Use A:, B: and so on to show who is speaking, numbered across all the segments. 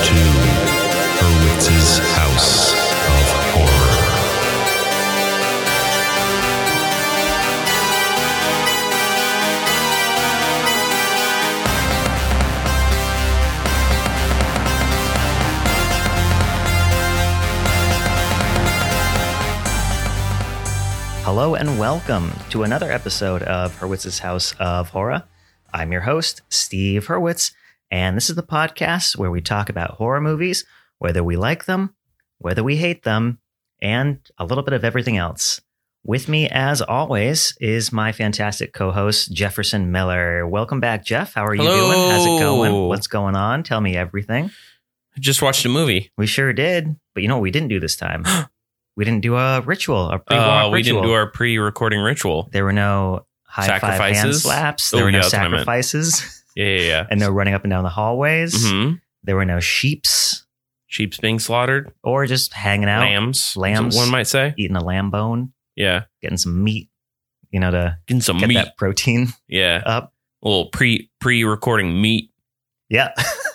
A: to Hurwitz's House of Horror.
B: Hello and welcome to another episode of Hurwitz's House of Horror. I'm your host, Steve Hurwitz, and this is the podcast where we talk about horror movies, whether we like them, whether we hate them, and a little bit of everything else. With me, as always, is my fantastic co-host, Jefferson Miller. Welcome back, Jeff. How are you doing? How's it going? What's going on? Tell me everything.
C: I just watched a movie.
B: We sure did, but you know what we didn't do this time? We didn't do a ritual, a pre-warm ritual.
C: We didn't do our pre-recording ritual.
B: There were no high-five hand slaps. There were no sacrifices.
C: Yeah.
B: And no running up and down the hallways.
C: Mm-hmm.
B: There were no sheeps.
C: Sheep's being slaughtered.
B: Or just hanging out.
C: Lambs,
B: one
C: might say.
B: Eating a lamb bone.
C: Yeah.
B: Getting some meat, to
C: getting some
B: get
C: meat.
B: That protein up.
C: A little pre-recording meat.
B: Yeah.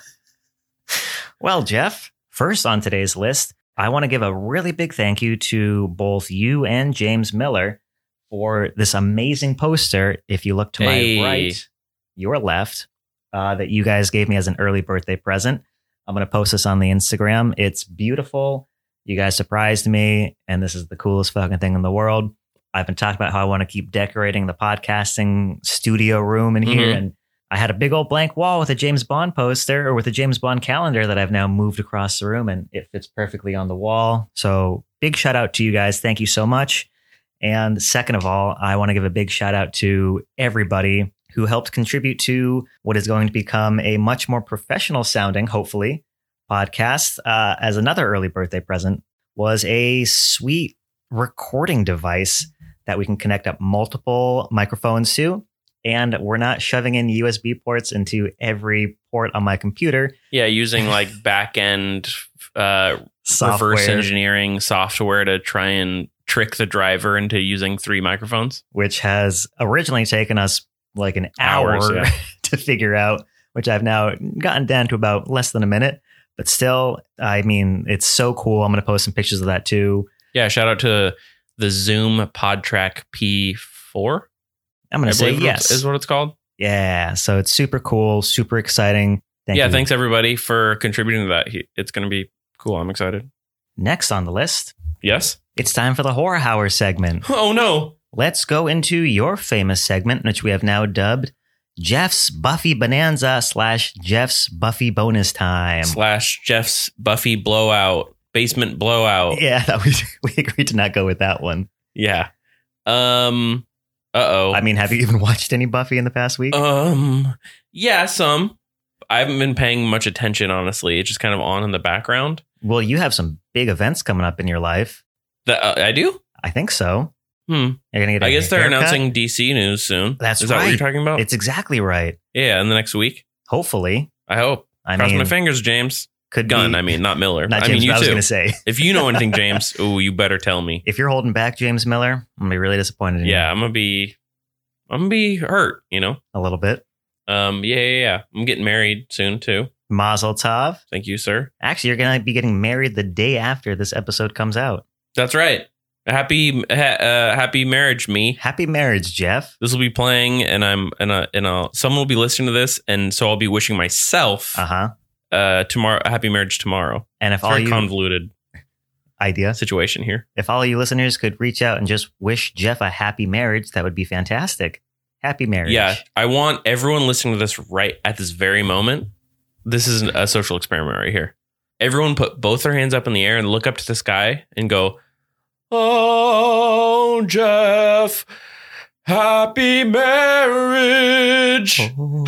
B: Well, Jeff, first on today's list, I want to give a really big thank you to both you and James Miller for this amazing poster. If you look to my right, your left, that you guys gave me as an early birthday present. I'm going to post this on the Instagram. It's beautiful. You guys surprised me, and this is the coolest fucking thing in the world. I've been talking about how I want to keep decorating the podcasting studio room in here, and I had a big old blank wall with a James Bond poster or with a James Bond calendar that I've now moved across the room, and it fits perfectly on the wall. So big shout out to you guys. Thank you so much. And second of all, I want to give a big shout out to everybody who helped contribute to what is going to become a much more professional sounding, hopefully, podcast. As another early birthday present was a sweet recording device that we can connect up multiple microphones to. And we're not shoving in USB ports into every port on my computer. Yeah,
C: using like back-end reverse engineering software to try and trick the driver into using 3 microphones.
B: Which has originally taken us like an hour to figure out, which I've now gotten down to about less than a minute. But still, I mean, it's so cool. I'm going to post some pictures of that too.
C: Yeah, shout out to the Zoom PodTrack P4.
B: I'm going to say yes.
C: Is what it's called?
B: Yeah. So it's super cool, super exciting. Thank you.
C: Thanks everybody for contributing to that. It's going to be cool. I'm excited.
B: Next on the list.
C: Yes.
B: It's time for the Horror Hour segment.
C: Oh, no.
B: Let's go into your famous segment, which we have now dubbed Jeff's Buffy Bonanza / Jeff's Buffy Bonus Time
C: / Jeff's Buffy Blowout, Basement Blowout.
B: Yeah, we agreed to not go with that one.
C: Yeah. Uh-oh.
B: I mean, have you even watched any Buffy in the past week?
C: Yeah, some. I haven't been paying much attention, honestly. It's just kind of on in the background.
B: Well, you have some big events coming up in your life.
C: I do?
B: I think so.
C: You're
B: gonna get
C: I guess they're announcing DC news soon.
B: Is that
C: what you're talking about?
B: It's exactly right.
C: Yeah, in the next week.
B: Hopefully.
C: I hope. Cross my fingers, James.
B: Gunn,
C: not Miller.
B: Not James,
C: you
B: I was
C: too.
B: going to say.
C: If you know anything, James, you better tell me.
B: If you're holding back James Miller, I'm going to be really disappointed in you.
C: Yeah, I'm going to be hurt,
B: A little bit.
C: Yeah. I'm getting married soon, too.
B: Mazel tov.
C: Thank you, sir.
B: Actually, you're going to be getting married the day after this episode comes out.
C: That's right. Happy marriage, me.
B: Happy marriage, Jeff.
C: This will be playing, and someone will be listening to this, and so I'll be wishing myself tomorrow happy marriage tomorrow.
B: And if
C: all convoluted
B: idea
C: situation here.
B: If all you listeners could reach out and just wish Jeff a happy marriage, that would be fantastic. Happy marriage.
C: Yeah, I want everyone listening to this right at this very moment. This is a social experiment right here. Everyone put both their hands up in the air and look up to the sky and go, "Oh, Jeff, happy marriage."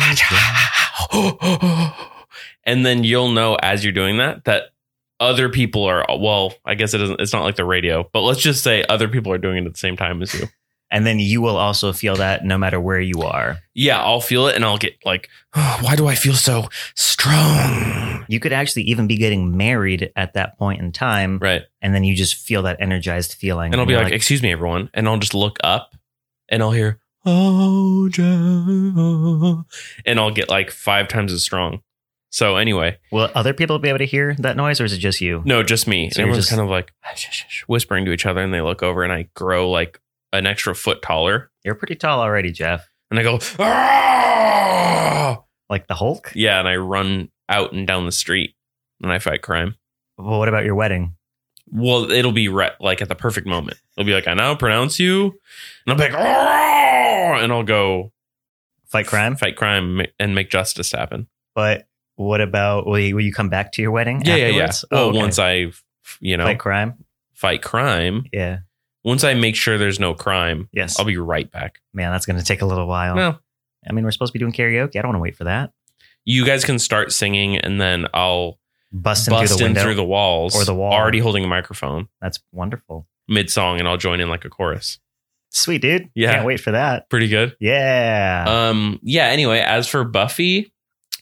C: And then you'll know as you're doing that other people are, well, I guess it's not like the radio, but let's just say other people are doing it at the same time as you.
B: And then you will also feel that no matter where you are.
C: Yeah, I'll feel it and I'll get like, oh, why do I feel so strong?
B: You could actually even be getting married at that point in time.
C: Right.
B: And then you just feel that energized feeling.
C: And I'll be like, excuse me, everyone. And I'll just look up and I'll hear, "Oh, Jeff." And I'll get like 5 times as strong. So anyway,
B: Will other people be able to hear that noise, or is it just you?
C: no, just me.
B: So
C: And
B: you're
C: everyone's
B: just-
C: kind of like whispering to each other, and they look over, and I grow like an extra foot taller,
B: You're pretty tall already, Jeff.
C: and I go, "Ah!"
B: Like the Hulk?
C: Yeah, and I run out and down the street, and I fight crime.
B: Well, what about your wedding?
C: Well, it'll be like at the perfect moment. It'll be like, I now pronounce you, and I'll be like, "Ah!" And I'll go
B: Fight crime?
C: fight crime and make justice happen.
B: But what about, will you come back to your wedding
C: Yeah.
B: afterwards?
C: Well,
B: Oh, okay.
C: once I,
B: Fight crime?
C: fight crime,
B: Yeah.
C: once I make sure there's no crime,
B: Yes.
C: I'll be right back.
B: Man, that's going to take a little while.
C: Well,
B: I mean, we're supposed to be doing karaoke. I don't want to wait for that.
C: you guys can start singing, and then I'll
B: Bust in
C: bust
B: through the
C: in
B: window.
C: through the walls
B: Or the wall.
C: already holding a microphone
B: That's wonderful.
C: mid song, and I'll join in like a chorus.
B: Sweet, dude.
C: Yeah.
B: Can't wait for that.
C: Pretty good.
B: Yeah.
C: Yeah, anyway, as for Buffy,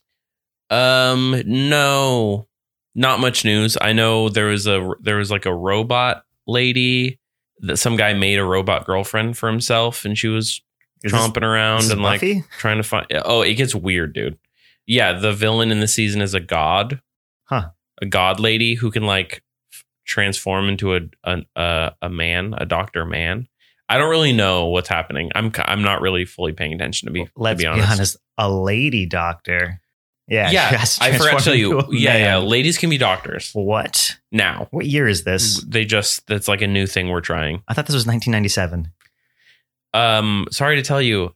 C: no, not much news. I know there was like a robot lady that some guy made a robot girlfriend for himself, and she was
B: Is
C: tromping around
B: this
C: and like
B: Buffy?
C: trying to find. Oh, it gets weird, dude. Yeah, the villain in the season is a god.
B: Huh.
C: A god lady who can like transform into a man, a doctor man. I don't really know what's happening. I'm not really fully paying attention to
B: Let's
C: be
B: be
C: honest.
B: honest. A lady doctor. Yeah.
C: Yeah,
B: she has to
C: I forgot to tell you.
B: transform into a
C: Yeah,
B: man.
C: ladies can be doctors
B: What?
C: now.
B: What year is this?
C: That's like a new thing we're trying.
B: I thought this was 1997.
C: Sorry to tell you,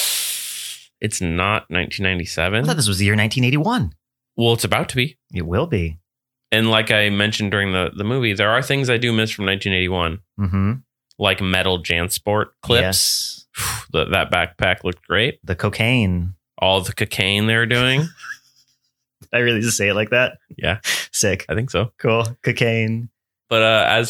C: it's not
B: I
C: 1997.
B: thought this was the year 1981.
C: Well, it's about to be.
B: It will be.
C: And like I mentioned during the movie, there are things I do miss from 1981,
B: Mm-hmm.
C: like metal JanSport clips.
B: Yes.
C: That backpack looked great.
B: The cocaine.
C: All the cocaine they were doing.
B: Did I really just say it like that?
C: Yeah.
B: Sick.
C: I think so.
B: Cool. Cocaine.
C: But as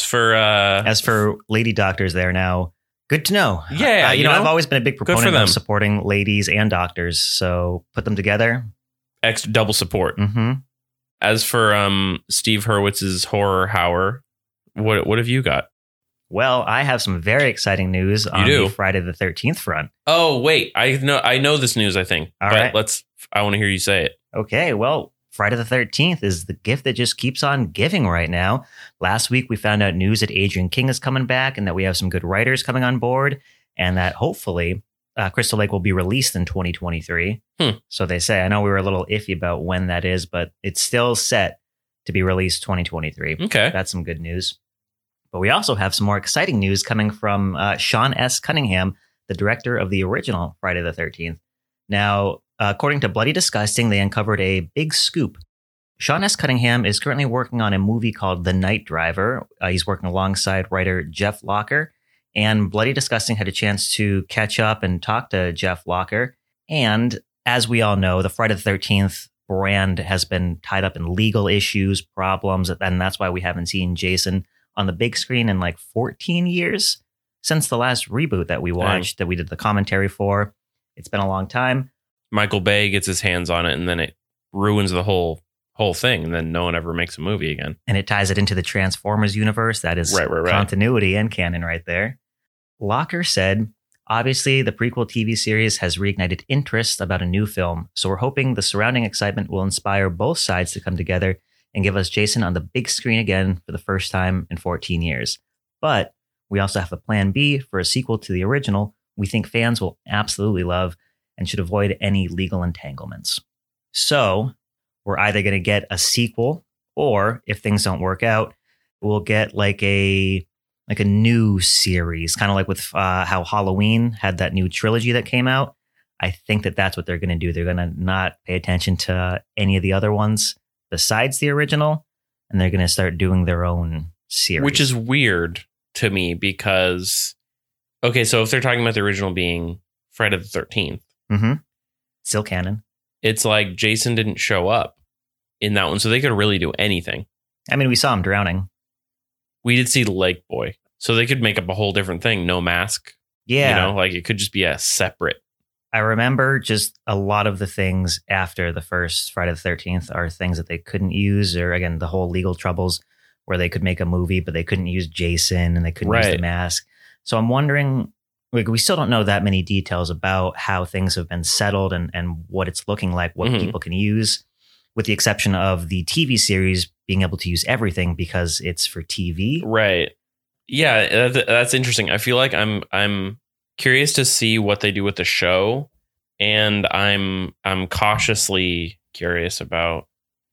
C: for
B: lady doctors there now, good to know.
C: Yeah,
B: you
C: you
B: know,
C: know,
B: I've always been a big
C: for
B: proponent
C: them.
B: of supporting ladies and doctors. So put them together.
C: extra double support.
B: Mm-hmm.
C: As for Steve Hurwitz's horror hour, what have you got?
B: Well, I have some very exciting news on
C: do?
B: the Friday the 13th front.
C: Oh wait, I know this news. I think,
B: All
C: but
B: right.
C: I want to hear you say it.
B: Okay, well, Friday the 13th is the gift that just keeps on giving right now. Last week, we found out news that Adrian King is coming back and that we have some good writers coming on board and that hopefully Crystal Lake will be released in 2023. So they say. I know we were a little iffy about when that is, but it's still set to be released 2023.
C: Okay.
B: That's some good news. But we also have some more exciting news coming from Sean S. Cunningham, the director of the original Friday the 13th. Now, according to Bloody Disgusting, they uncovered a big scoop. Sean S. Cunningham is currently working on a movie called The Night Driver. He's working alongside writer Jeff Locker. And Bloody Disgusting had a chance to catch up and talk to Jeff Locker. And as we all know, the Friday the 13th brand has been tied up in legal issues, problems, and that's why we haven't seen Jason on the big screen in like 14 years since the last reboot that we watched, that we did the commentary for. It's been a long time.
C: Michael Bay gets his hands on it, and then it ruins the whole thing, and then no one ever makes a movie again.
B: And it ties it into the Transformers universe. That is
C: Right.
B: continuity and canon right there. Locker said, obviously, the prequel TV series has reignited interest about a new film, so we're hoping the surrounding excitement will inspire both sides to come together and give us Jason on the big screen again for the first time in 14 years. But we also have a plan B for a sequel to the original we think fans will absolutely love and should avoid any legal entanglements. So we're either going to get a sequel, or if things don't work out, we'll get like a new series, kind of like with how Halloween had that new trilogy that came out. I think that that's what they're going to do. They're going to not pay attention to any of the other ones besides the original, and they're going to start doing their own series.
C: Which is weird to me because, okay, so if they're talking about the original being Friday the 13th,
B: still canon.
C: it's like Jason didn't show up in that one, so they could really do anything.
B: I mean, we saw him drowning.
C: We did see Lake Boy, so they could make up a whole different thing. No mask.
B: Yeah.
C: You know, like it could just be a separate.
B: I remember just a lot of the things after the first Friday the 13th are things that they couldn't use, or again, the whole legal troubles where they could make a movie, but they couldn't use Jason and they couldn't use the
C: Right.
B: mask. So I'm wondering, like, we still don't know that many details about how things have been settled and what it's looking like, what
C: Mhm.
B: people can use. with the exception of the TV series being able to use everything because it's for TV.
C: Right. Yeah, that's interesting. I feel like I'm curious to see what they do with the show, and I'm cautiously curious about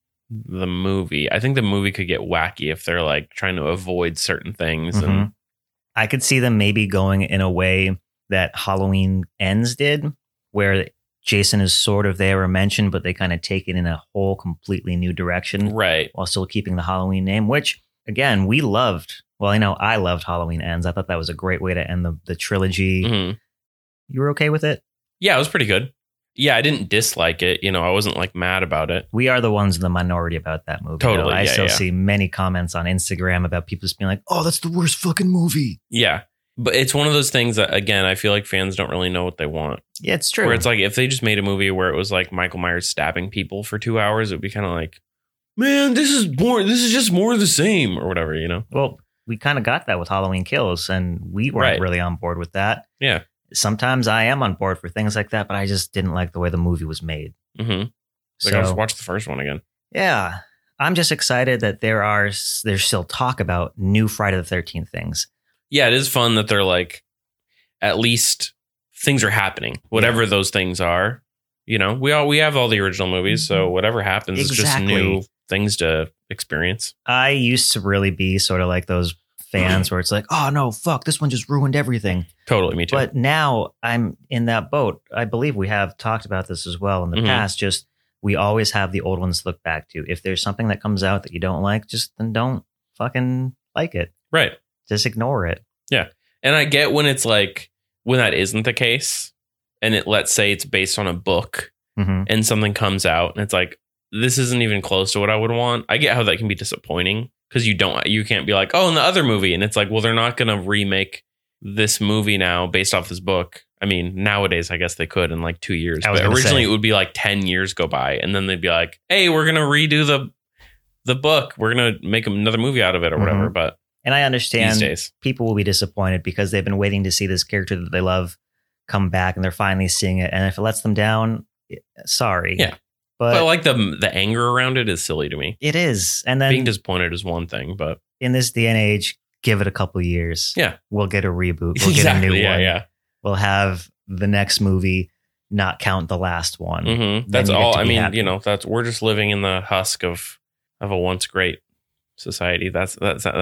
C: the movie. I think the movie could get wacky if they're like trying to avoid certain things.
B: Mm-hmm.
C: And
B: I could see them maybe going in a way that Halloween Ends did, where Jason is sort of there or mentioned, but they kind of take it in a whole completely new direction,
C: right.
B: while still keeping the Halloween name, which again, we loved. Well, I know I loved Halloween Ends. I thought that was a great way to end the trilogy.
C: Mm-hmm.
B: You were okay with it?
C: Yeah, it was pretty good. Yeah, I didn't dislike it. You know, I wasn't like mad about it.
B: We are the ones in the minority about that movie.
C: Totally.
B: Though. I
C: yeah,
B: still
C: yeah.
B: see many comments on Instagram about people just being like, oh, that's the worst fucking movie.
C: Yeah. But it's one of those things that, again, I feel like fans don't really know what they want.
B: Yeah, it's true.
C: Where it's like, if they just made a movie where it was like Michael Myers stabbing people for 2 hours, it would be kind of like, man, this is just more of the same or whatever, you know?
B: Well, we kind of got that with Halloween Kills, and we weren't
C: Right.
B: really on board with that.
C: Yeah.
B: Sometimes I am on board for things like that, but I just didn't like the way the movie was made.
C: Mm-hmm.
B: So,
C: Like, I'll watch the first one again.
B: yeah, I'm just excited that there's still talk about new Friday the 13th things.
C: Yeah, it is fun that they're like, at least things are happening, whatever those things are. You know, we have all the original movies, so whatever happens is just
B: Exactly.
C: new things to experience.
B: I used to really be sort of like those fans where it's like, oh no, fuck, this one just ruined everything.
C: Totally, me too.
B: But now I'm in that boat. I believe we have talked about this as well in the
C: Mhm.
B: past. Just we always have the old ones to look back to. If there's something that comes out that you don't like, just then don't fucking like it.
C: Right.
B: Just ignore it.
C: And I get when it's like, when that isn't the case, and let's say it's based on a book
B: Mm-hmm.
C: and something comes out and it's like, this isn't even close to what I would want. I get how that can be disappointing because you can't be like, oh, in the other movie. And it's like, well, they're not going to remake this movie now based off this book. I mean, nowadays, I guess they could in like 2 years.
B: I was
C: But
B: gonna
C: originally
B: say.
C: it would be like 10 years go by. And then they'd be like, hey, we're going to redo the book. We're going to make another movie out of it or whatever.
B: Mhm.
C: But
B: And I
C: these
B: understand
C: days,
B: people will be disappointed because they've been waiting to see this character that they love come back, and they're finally seeing it. And if it lets them down, sorry.
C: Yeah. but like the anger around it is silly to me.
B: it is. And then
C: Being disappointed is one thing, but
B: in this day and age, give it a couple years.
C: Yeah.
B: We'll get a reboot. We'll get a new
C: yeah,
B: one.
C: yeah.
B: We'll have the next movie not count the last one.
C: hmm
B: Then
C: That's
B: you get
C: all.
B: to
C: I
B: be
C: mean,
B: happy.
C: you know, we're just living in the husk of a once great society. That's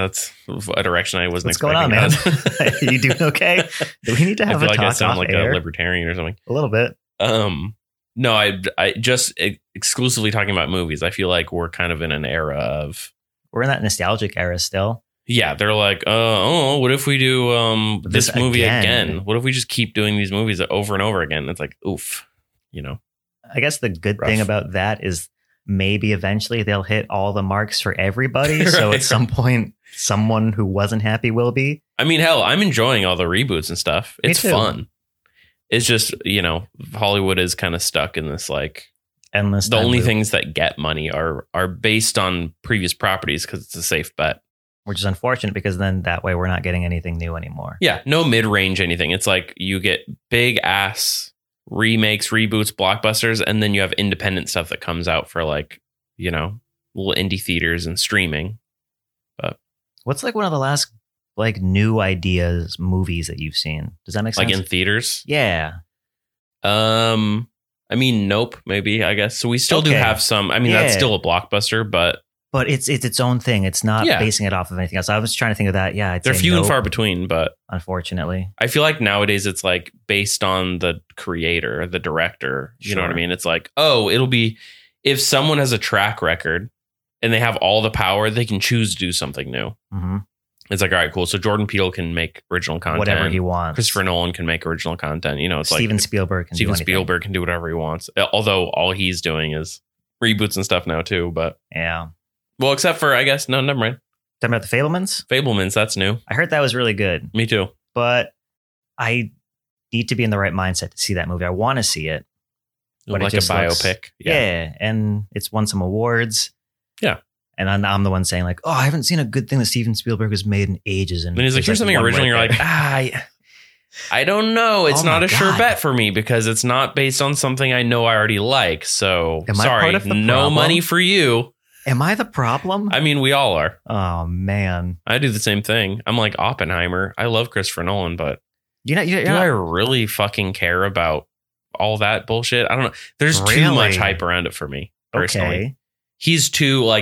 C: a direction I wasn't
B: What's going on,
C: expecting.
B: man?
C: that.
B: You doing okay? Do we need to
C: I
B: have
C: feel
B: a
C: like I
B: talk
C: sound
B: off
C: like
B: air?
C: a libertarian or something.
B: A little bit.
C: No, I just exclusively talking about movies. I feel like we're kind of in an era of,
B: We're in that nostalgic era still.
C: yeah, they're like, what if we do this
B: This
C: movie
B: again.
C: again? What if we just keep doing these movies over and over again? It's like, oof, you know.
B: I guess the good
C: Rough.
B: thing about that is maybe eventually they'll hit all the marks for everybody. So
C: Right.
B: at some point, someone who wasn't happy will be.
C: I mean, hell, I'm enjoying all the reboots and stuff.
B: Me
C: It's
B: too.
C: fun. It's just, you know, Hollywood is kind of stuck in this like,
B: Endless.
C: the
B: time
C: only
B: loop,
C: things that get money are based on previous properties because it's a safe bet.
B: which is unfortunate because then that way we're not getting anything new anymore.
C: Yeah, no mid-range anything. It's like you get big ass remakes, reboots, blockbusters, and then you have independent stuff that comes out for like, you know, little indie theaters and streaming.
B: What's like one of the last like new ideas movies that you've seen? Does that make sense?
C: Like in theaters.
B: yeah.
C: I mean, Nope, maybe, I guess. So we still do
B: Okay.
C: have some. I mean, that's
B: Yeah.
C: still a blockbuster, but
B: But it's its own thing. It's not
C: Yeah.
B: basing it off of anything else. I was trying to think of that. Yeah, I'd
C: they're
B: say
C: few and
B: Nope,
C: far between. But
B: unfortunately.
C: I feel like nowadays it's like based on the creator, the director. You know what I
B: Sure.
C: mean? It's like, oh, it'll be if someone has a track record and they have all the power, they can choose to do something new.
B: hmm
C: It's like, all right, cool. So Jordan Peele can make original content.
B: Whatever he wants.
C: Christopher Nolan can make original content. You know, it's
B: Steven
C: like
B: Spielberg can do
C: Steven
B: anything.
C: Spielberg can do whatever he wants. Although all he's doing is reboots and stuff now too. But
B: Yeah.
C: well, except for I guess no, never mind.
B: Talking about the Fablemans?
C: Fablemans, that's new.
B: I heard that was really good,
C: Me too.
B: but I need to be in the right mindset to see that movie. I want to see it. But it
C: Like a
B: just looks-
C: biopic.
B: Yeah. And it's won some awards.
C: Yeah.
B: And I'm the one saying like, oh, I haven't seen a good thing that Steven Spielberg has made in ages. And
C: And he's like,
B: there's,
C: here's something
B: one
C: original.
B: right
C: You're like,
B: there.
C: I don't know. It's
B: Oh my
C: not a sure
B: God.
C: bet for me because it's not based on something I know I already like. So
B: Am I
C: sorry,
B: part of the
C: no
B: problem?
C: money for you.
B: Am I the problem?
C: I mean, we all are.
B: Oh man.
C: I do the same thing. I'm like Oppenheimer. I love Christopher Nolan, but
B: You know,
C: do I really fucking care about all that bullshit? I don't know. There's too
B: Really?
C: much hype around it for me personally.
B: okay.
C: He's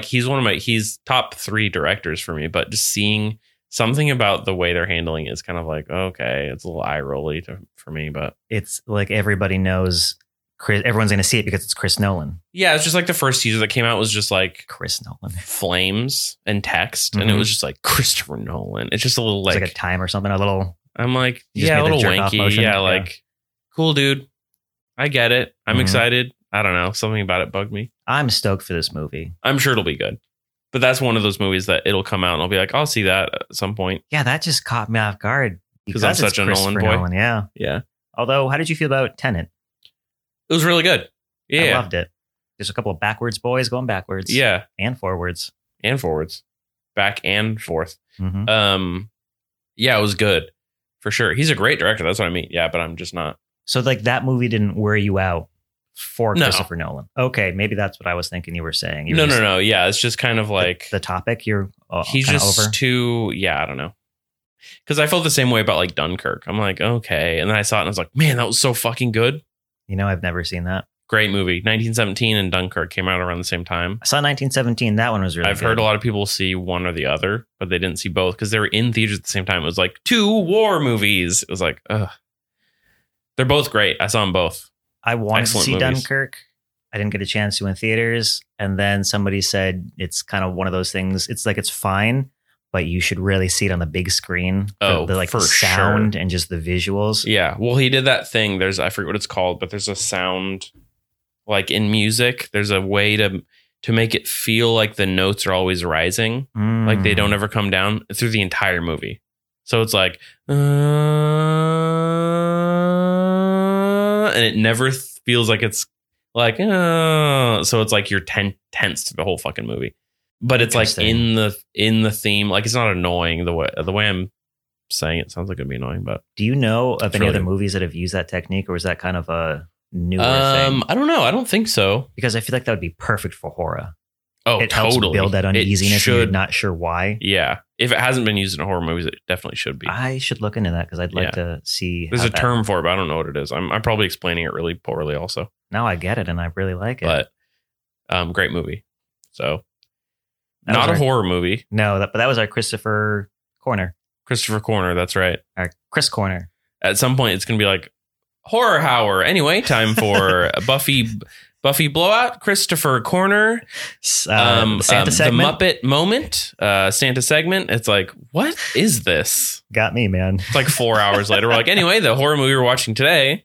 C: he's top 3 directors for me, but just seeing something about the way they're handling it is kind of like, okay, it's a little eye rolly for me, but
B: It's like everybody knows Chris. Everyone's going to see it because it's Chris Nolan.
C: yeah, it's just like the first teaser that came out was just like
B: Chris Nolan.
C: flames and text, and it
B: Mhm.
C: was just like Christopher Nolan. It's just a little
B: It's
C: like,
B: like a time or something. A little.
C: I'm like,
B: You just
C: yeah, a
B: made the
C: little
B: jerk off
C: wanky.
B: motion?
C: Yeah,
B: Yeah.
C: like cool, dude. I get it. I'm
B: Mhm.
C: excited. I don't know. Something about it bugged me.
B: I'm stoked for this movie.
C: I'm sure it'll be good. But that's one of those movies that it'll come out and I'll be like, I'll see that at some point.
B: Yeah, that just caught me off guard
C: 'Cause I'm
B: it's
C: such a Nolan
B: Christopher
C: boy.
B: Yeah.
C: Yeah.
B: Although, how did you feel about Tenet?
C: It was really good.
B: I
C: Yeah.
B: loved it. There's a couple of backwards boys going backwards.
C: Yeah.
B: And forwards.
C: And forwards. Back and forth.
B: hmm
C: Yeah, it was good. For sure. He's a great director. That's what I mean. Yeah, but I'm just not.
B: So, like, that movie didn't wear you out for
C: No.
B: Christopher Nolan. Okay, maybe that's what I was thinking you were saying. You were
C: No,
B: just-
C: no, no. Yeah, it's just kind of like
B: The topic you're
C: he's
B: kinda
C: just
B: over.
C: too, yeah, I don't know. Because I felt the same way about like Dunkirk. I'm like, okay. And then I saw it and I was like, man, that was so fucking good.
B: You know, I've never seen that.
C: Great movie. 1917 and Dunkirk came out around the same time.
B: I saw 1917. That one was really
C: I've
B: good.
C: heard a lot of people see one or the other, but they didn't see both because they were in theaters at the same time. It was like 2 war movies. It was like, ugh. They're both great. I saw them both.
B: I wanted
C: Excellent
B: to see
C: movies.
B: Dunkirk. I didn't get a chance to in theaters. And then somebody said it's kind of one of those things. It's like it's fine, but you should really see it on the big screen.
C: Oh,
B: the
C: for
B: sound
C: sure.
B: and just the visuals.
C: Yeah. Well, he did that thing. I forget what it's called, but there's a sound like in music. There's a way to make it feel like the notes are always rising. Like they don't ever come down through the entire movie. So it's like, and it never feels like it's like, so it's like you're tense to the whole fucking movie. But it's like in the theme, like it's not annoying the way I'm saying it sounds like it'd be annoying. But
B: Do you know of any
C: really
B: other
C: good.
B: movies that have used that technique, or is that kind of a newer thing?
C: I don't know. I don't think so.
B: Because I feel like that would be perfect for horror.
C: Oh,
B: It
C: totally.
B: helps build that
C: It
B: uneasiness and you're
C: should.
B: not sure why.
C: Yeah. If it hasn't been used in horror movies, it definitely should be.
B: I should look into that because I'd like
C: Yeah.
B: to see.
C: There's
B: how
C: a
B: that-
C: term for it, but I don't know what it is. I'm probably explaining it really poorly also.
B: Now I get it and I really like it.
C: But great movie. So
B: That was
C: not a
B: our-
C: horror movie.
B: No, but that was our Christopher Corner,
C: Christopher Corner, that's right.
B: our Chris Corner.
C: At some point it's gonna be like horror hour. Anyway, time for Buffy Blowout, Christopher Corner,
B: The Santa segment
C: the Muppet moment, Santa segment. It's like, what is this?
B: got me, man.
C: It's like 4 hours later. We're like, anyway, the horror movie we're watching today.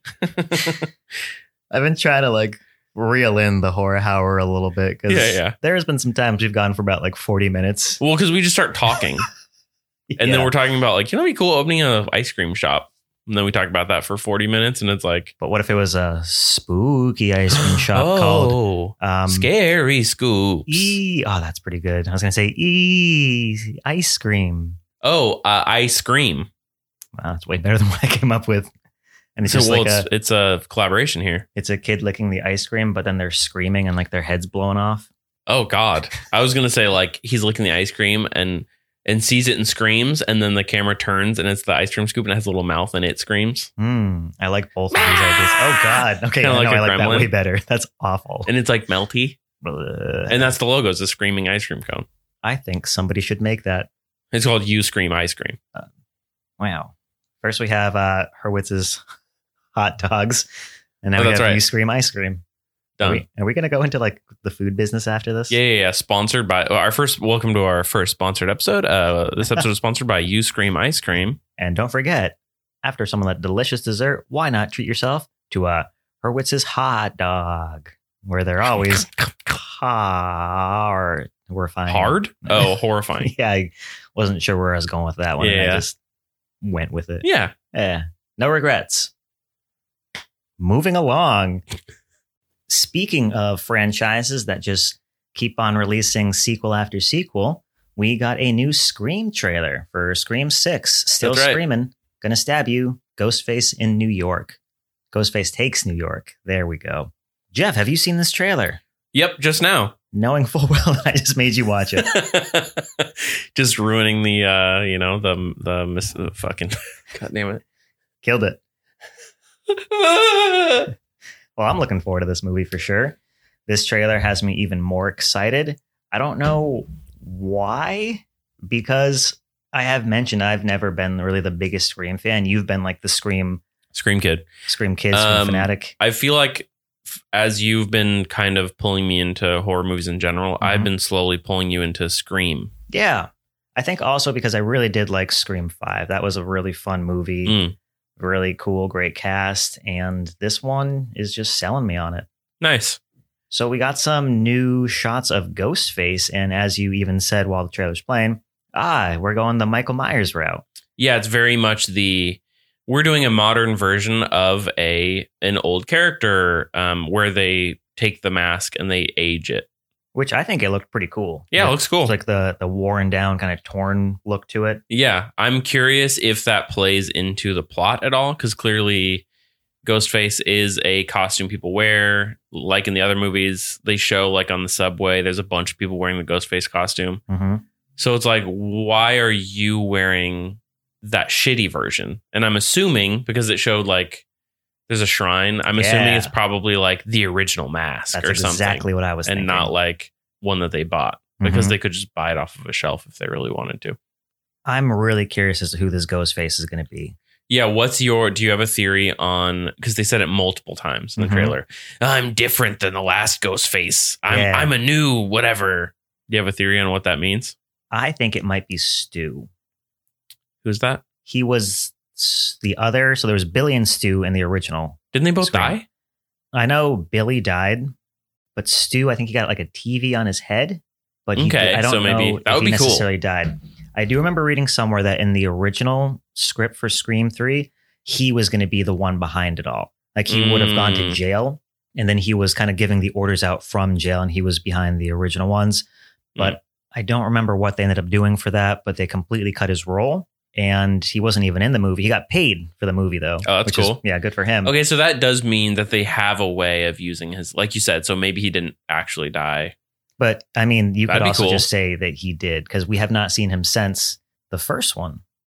B: I've been trying to like reel in the horror hour a little bit because
C: Yeah.
B: there has been some times we've gone for about like 40 minutes.
C: Well, because we just start talking. And then
B: Yeah.
C: we're talking about like, it'd be cool opening an ice cream shop. And then we talk about that for 40 minutes and it's like,
B: But what if it was a spooky ice cream shop called
C: Scary Scoops.
B: Oh, that's pretty good. I was gonna say ice cream.
C: Ice Cream.
B: Wow, that's way better than what I came up with. And it's just like
C: it's a collaboration here.
B: it's a kid licking the ice cream, but then they're screaming and like their heads blowing off.
C: Oh God. I was going to say like he's licking the ice cream and sees it and screams. And then the camera turns and it's the ice cream scoop and it has a little mouth and it screams.
B: I like both of these ideas. Oh God. Okay,
C: Kinda
B: I
C: like a
B: like that
C: gremlin.
B: way better. That's awful.
C: And it's like melty.
B: Ugh.
C: And that's the logo. It's a screaming ice cream cone.
B: I think somebody should make that.
C: It's called You Scream Ice Cream.
B: Wow. First we have Hurwitz's hot dogs, and now
C: Oh,
B: we
C: that's
B: have
C: right.
B: You Scream Ice Cream.
C: Done.
B: Are we going to go into like the food business after this?
C: Yeah. Sponsored by welcome to our first sponsored episode. This episode is sponsored by You Scream Ice Cream.
B: And don't forget, after some of that delicious dessert, why not treat yourself to Hurwitz's hot dog, where they're always hard. Horrifying.
C: Hard? Oh, horrifying.
B: Yeah, I wasn't sure where I was going with that one. And
C: Yeah.
B: I just went with it.
C: Yeah.
B: Yeah, no regrets. Moving along. Speaking of franchises that just keep on releasing sequel after sequel, we got a new Scream trailer for Scream 6. Still
C: That's right.
B: screaming. Gonna stab you. Ghostface in New York. Ghostface Takes New York. There we go. Jeff, have you seen this trailer?
C: Yep, just now.
B: Knowing full well that I just made you watch it.
C: Just ruining the the fucking God damn it.
B: Killed it. Well, I'm looking forward to this movie for sure. This trailer has me even more excited. I don't know why, because I have mentioned I've never been really the biggest Scream fan. You've been like the Scream
C: kid,
B: Scream fanatic.
C: I feel like as you've been kind of pulling me into horror movies in general, I've been slowly pulling you into Scream.
B: Yeah. I think also because I really did like Scream 5. That was a really fun movie. Really cool, great cast. And this one is just selling me on it.
C: Nice.
B: So we got some new shots of Ghostface. And as you even said while the trailer's playing, we're going the Michael Myers route.
C: Yeah, it's very much we're doing a modern version of an old character where they take the mask and they age it.
B: Which I think it looked pretty cool.
C: Yeah, it looks cool.
B: It's like the worn down, kind of torn look to it.
C: Yeah, I'm curious if that plays into the plot at all, because clearly Ghostface is a costume people wear. Like in the other movies, they show like on the subway, there's a bunch of people wearing the Ghostface costume.
B: Mm-hmm.
C: So it's like, why are you wearing that shitty version? And I'm assuming because it showed like there's a shrine, I'm assuming it's probably like the original mask.
B: That's
C: or something.
B: Exactly what I was thinking.
C: And not like one that they bought, because they could just buy it off of a shelf if they really wanted to.
B: I'm really curious as to who this Ghostface is going to be.
C: Yeah, do you have a theory on, because they said it multiple times in the trailer, I'm different than the last Ghostface. I'm a new whatever. Do you have a theory on what that means?
B: I think it might be Stu.
C: Who's that?
B: He was the other. So there was Billy and Stu in the original.
C: Didn't they both
B: Scream.
C: die?
B: I know Billy died, but Stu, I think he got like a TV on his head. But I don't know
C: that would
B: if he
C: be cool.
B: necessarily died. I do remember reading somewhere that in the original script for Scream 3, he was going to be the one behind it all. Like he would have gone to jail, and then he was kind of giving the orders out from jail, and he was behind the original ones. But I don't remember what they ended up doing for that, but they completely cut his role. And he wasn't even in the movie. He got paid for the movie, though.
C: Oh, that's cool.
B: Good for him.
C: Okay, so that does mean that they have a way of using his, like you said, so maybe he didn't actually die.
B: But, I mean, you
C: That'd
B: could
C: be
B: also
C: cool.
B: just say that he did, because we have not seen him since the first one.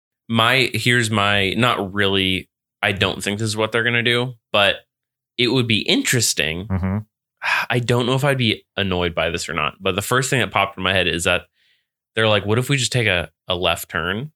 C: Here's my, not really, I don't think this is what they're going to do, but it would be interesting.
B: Mm-hmm.
C: I don't know if I'd be annoyed by this or not, but the first thing that popped in my head is that they're like, what if we just take a left turn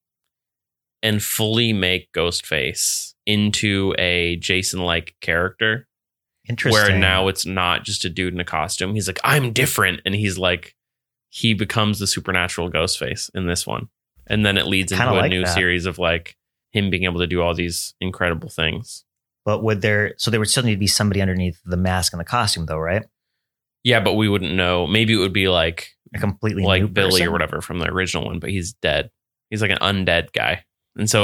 C: and fully make Ghostface into a Jason-like character?
B: Interesting.
C: Where now it's not just a dude in a costume. He's like, I'm different. And he's like, he becomes the supernatural Ghostface in this one. And then it leads into a new series of like him being able to do all these incredible things.
B: But there would still need to be somebody underneath the mask and the costume, though, right?
C: Yeah, but we wouldn't know. Maybe it would be like
B: a completely
C: like
B: new
C: Billy
B: person?
C: or whatever from the original one, but he's dead. He's like an undead guy. And so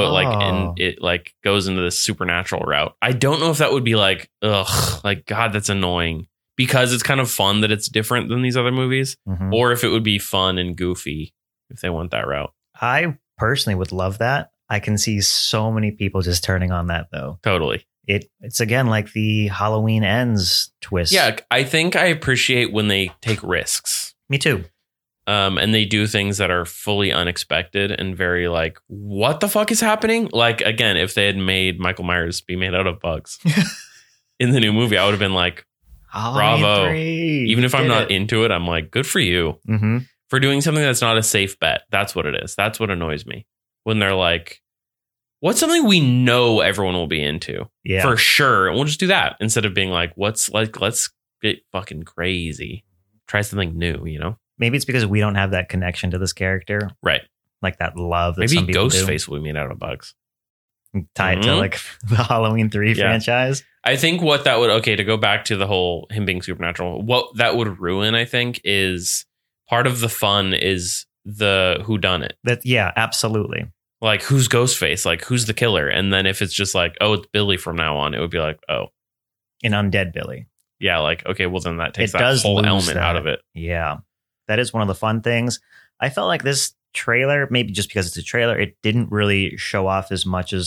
C: it goes into this supernatural route. I don't know if that would be like, like, God, that's annoying, because it's kind of fun that it's different than these other movies, or if it would be fun and goofy if they went that route.
B: I personally would love that. I can see so many people just turning on that, though.
C: Totally.
B: It's again like the Halloween Ends twist.
C: Yeah, I think I appreciate when they take risks.
B: Me too.
C: And they do things that are fully unexpected and very like, what the fuck is happening? Like, again, if they had made Michael Myers be made out of bugs in the new movie, I would have been like, bravo. Even if I'm not into it, I'm like, good for you for doing something that's not a safe bet. That's what it is. That's what annoys me when they're like, what's something we know everyone will be into?
B: Yeah,
C: for sure. And we'll just do that instead of being like, let's get fucking crazy. Try something new, you know?
B: Maybe it's because we don't have that connection to this character.
C: Right.
B: Like that love that
C: maybe
B: some people
C: Ghostface will be made out of bugs.
B: Tied to like the Halloween 3 franchise.
C: I think what that would, to go back to the whole him being supernatural, what that would ruin, I think, is part of the fun is the whodunit.
B: Yeah, absolutely.
C: Like, who's Ghostface? Like, who's the killer? And then if it's just like, oh, it's Billy from now on, it would be like, oh.
B: An undead Billy.
C: Yeah, like, okay, well, then that takes
B: it
C: that whole element out of it.
B: Yeah. That is one of the fun things. I felt like this trailer, maybe just because it's a trailer, it didn't really show off as much as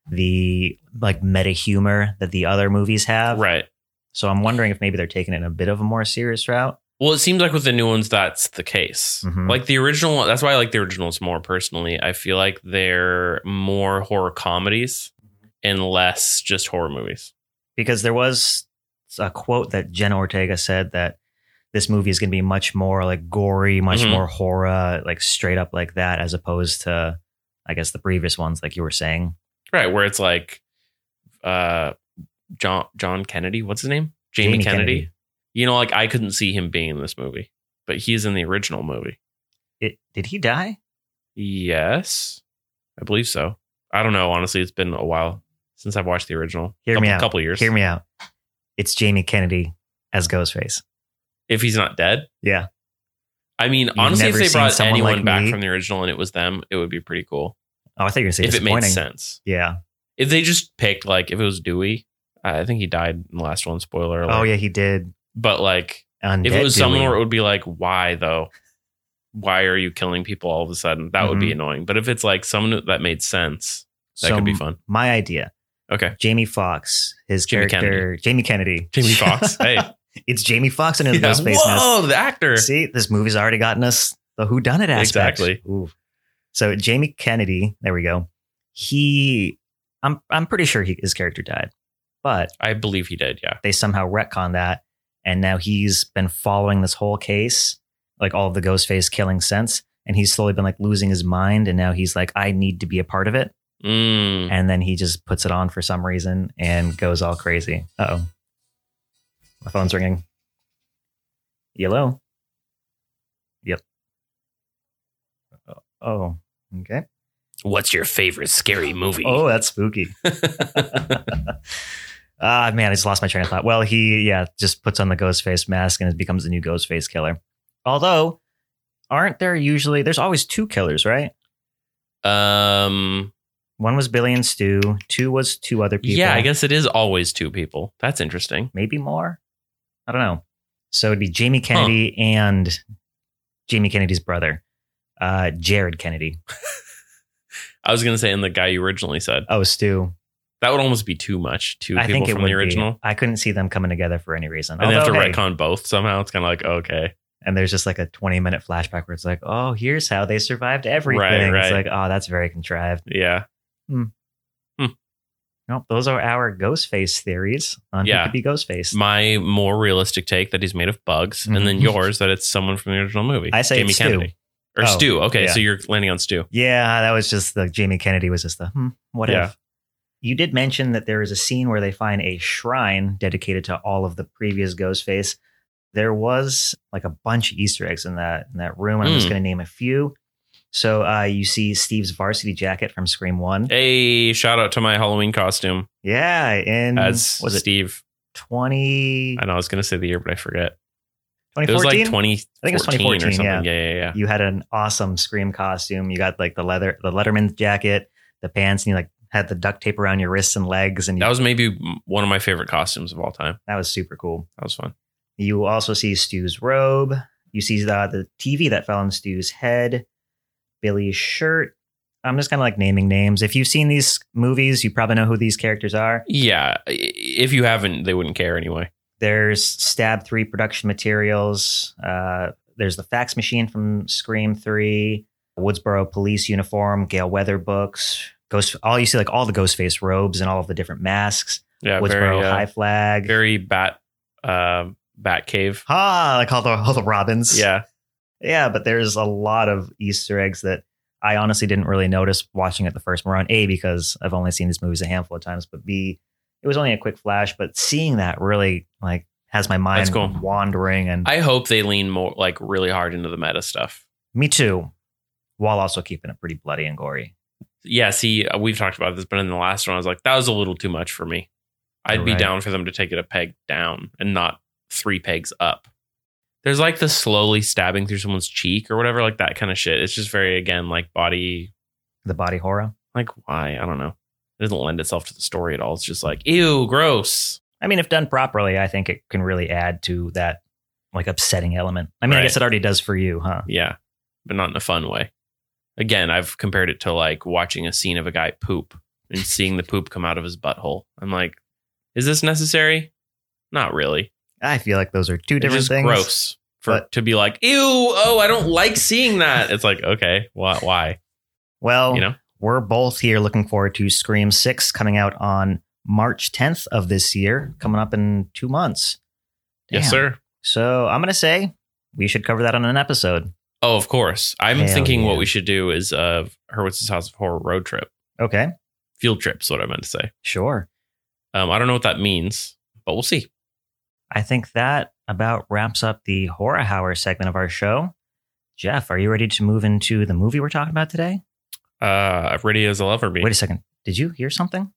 B: the like meta humor that the other movies have.
C: Right.
B: So I'm wondering if maybe they're taking it in a bit of a more serious route.
C: Well, it seems like with the new ones, that's the case.
B: Mhm.
C: Like the original one, that's why I like the originals more personally. I feel like they're more horror comedies and less just horror movies.
B: Because there was a quote that Jenna Ortega said that this movie is going to be much more like gory, much
C: Mhm.
B: more horror, like straight up like that, as opposed to, I guess, the previous ones, like you were saying.
C: Right. Where it's like John Kennedy. What's his name? Jamie Kennedy. You know, like I couldn't see him being in this movie, but he's in the original movie.
B: Did he die?
C: Yes, I believe so. I don't know. Honestly, it's been a while since I've watched the original.
B: Hear me out.
C: Couple years.
B: Hear me out. It's Jamie Kennedy as Ghostface.
C: If he's not dead.
B: Yeah.
C: I mean, honestly, if
B: never
C: they
B: seen
C: brought
B: someone
C: anyone
B: like
C: back
B: me?
C: from the original and it was them, it would be pretty cool.
B: Oh, I thought you were going to say
C: If it made
B: disappointing.
C: sense.
B: Yeah.
C: If they just picked, like, if it was Dewey, I think he died in the last one, spoiler alert.
B: Oh, yeah, he did.
C: But, like,
B: Undead
C: if it was
B: Dewey.
C: someone where it would be like, why, though? Why are you killing people all of a sudden? That would be annoying. But if it's, like, someone that made sense, that could be fun.
B: My idea.
C: Okay.
B: Jamie Foxx, his
C: Jamie
B: character, Jamie Kennedy.
C: Jamie Foxx. Hey.
B: It's Jamie Foxx in his
C: Yeah.
B: Ghostface mask.
C: Whoa, the actor.
B: See, this movie's already gotten us the whodunit aspect.
C: Exactly.
B: Ooh. So Jamie Kennedy, there we go. I'm pretty sure his character died, but
C: I believe he did, yeah.
B: they somehow retcon that, and now he's been following this whole case, like all of the Ghostface killing sense, and he's slowly been like losing his mind, and now he's like, I need to be a part of it, and then he just puts it on for some reason and goes all crazy. Uh-oh. My phone's ringing. Hello? Yep. Oh, okay.
C: What's your favorite scary movie?
B: Oh, that's spooky. Man, I just lost my train of thought. Well, he just puts on the Ghostface mask and becomes the new Ghostface killer. Although, there's always two killers, right? One was Billy and Stu. Two was two other people.
C: Yeah, I guess it is always two people. That's interesting.
B: Maybe more. I don't know. So it'd be Jamie Kennedy and Jamie Kennedy's brother, Jared Kennedy.
C: I was going to say, and the guy you originally said.
B: Oh, Stu.
C: That would almost be too much. Two
B: I
C: people
B: think it
C: from
B: would
C: the original.
B: be. I couldn't see them coming together for any reason.
C: And they have to
B: Although,
C: retcon both somehow. It's kind of like, okay.
B: And there's just like a 20-minute flashback where it's like, oh, here's how they survived everything.
C: Right.
B: It's like, oh, that's very contrived.
C: Yeah.
B: Nope, those are our Ghostface theories on who could be Ghostface.
C: My more realistic take that he's made of bugs, and then yours that it's someone from the original movie.
B: I say
C: Jamie
B: it's
C: Kennedy.
B: Stu.
C: Or
B: Oh,
C: Stu. Okay,
B: yeah.
C: so you're landing on Stu.
B: Yeah, that was just the Jamie Kennedy was just the what
C: Yeah.
B: if. You did mention that there is a scene where they find a shrine dedicated to all of the previous Ghostface. There was like a bunch of Easter eggs in that room. And I'm just going to name a few. So you see Steve's varsity jacket from Scream 1.
C: Hey, shout out to my Halloween costume
B: Yeah, in
C: as
B: was it
C: Steve.
B: 20?
C: I know I was going to say the year, but I forget. It
B: 2014?
C: was like
B: I think it was
C: 2014 or
B: 2014,
C: something.
B: yeah.
C: Yeah.
B: You had an awesome Scream costume. You got like the Letterman jacket, the pants, and you like had the duct tape around your wrists and legs. And
C: That was maybe one of my favorite costumes of all time.
B: that was super cool.
C: That was fun.
B: You also see Stu's robe. You see the TV that fell on Stu's head, Billy's shirt. I'm just kind of like naming names. If you've seen these movies, you probably know who these characters are.
C: Yeah. If you haven't, they wouldn't care anyway.
B: There's Stab 3 production materials. There's the fax machine from Scream 3, Woodsboro police uniform, Gale Weather books, you see like all the Ghostface robes and all of the different masks.
C: Yeah.
B: Woodsboro
C: Very,
B: High Flag.
C: very bat cave.
B: Like all the Robins.
C: Yeah.
B: Yeah, but there's a lot of Easter eggs that I honestly didn't really notice watching it the first run. A, because I've only seen these movies a handful of times, but B, it was only a quick flash. But seeing that really like has my mind
C: That's cool.
B: wandering, and
C: I hope they lean more like really hard into the meta stuff.
B: me too, while also keeping it pretty bloody and gory.
C: Yeah, see, we've talked about this, but in the last one, I was like, that was a little too much for me. I'd be
B: Right.
C: down for them to take it a peg down and not 3 pegs up. There's like the slowly stabbing through someone's cheek or whatever, like that kind of shit. It's just very, again, like body,
B: The body horror.
C: like why? I don't know. It doesn't lend itself to the story at all. It's just like, ew, gross.
B: I mean, if done properly, I think it can really add to that like upsetting element. I mean, I
C: Right.
B: guess it already does for you, huh?
C: Yeah, but not in a fun way. Again, I've compared it to like watching a scene of a guy poop. and seeing the poop come out of his butthole. I'm like, is this necessary? Not really.
B: I feel like those are two
C: It's
B: different
C: just
B: things.
C: gross
B: but-
C: to be like, ew, oh, I don't like seeing that. It's like, okay, why?
B: Well,
C: You know?
B: we're both here looking forward to Scream 6 coming out on March 10th of this year, coming up in 2 months.
C: Yes,
B: Damn.
C: sir.
B: So I'm going to say we should cover that on an episode.
C: Oh, of course. I'm
B: Hell
C: thinking
B: yeah.
C: what we should do is Hurwitz's House of Horror road trip.
B: Okay,
C: Field trip's what I meant to say.
B: sure.
C: I don't know what that means, but we'll see.
B: I think that about wraps up the Horror Hour segment of our show. Jeff, are you ready to move into the movie we're talking about today?
C: Ready as I'll ever be.
B: Wait a second. Did you hear something?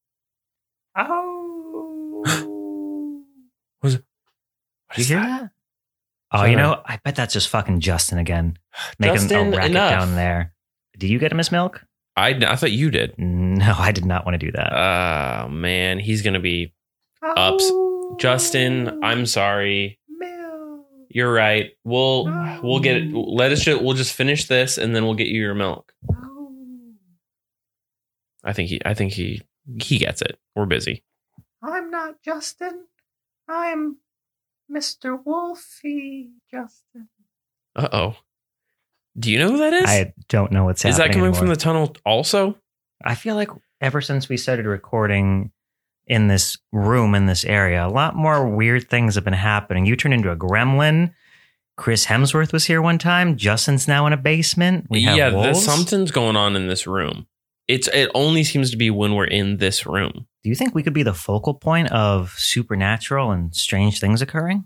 C: What
B: Did you
C: is
B: hear
C: that?
B: that? Oh,
C: Sorry.
B: you know, I bet that's just fucking Justin again. Making
C: Justin,
B: a racket
C: enough.
B: down there. Did you get him his milk?
C: I thought you did.
B: No, I did not want to do that.
C: Oh, man. He's going to be ups. Justin, I'm sorry. You're right. We'll get it. We'll just finish this and then we'll get you your milk. I think he gets it. We're busy.
B: I'm not Justin. I'm Mr. Wolfie Justin.
C: Uh-oh. Do you know who that is?
B: I don't know what's
C: Is
B: happening
C: that coming
B: anymore.
C: from the tunnel also?
B: I feel like ever since we started recording in this room in this area, a lot more weird things have been happening. You turned into a gremlin. Chris Hemsworth was here one time. Justin's now in a basement. We have wolves.
C: Something's going on in this room. It only seems to be when we're in this room.
B: Do you think we could be the focal point of supernatural and strange things occurring?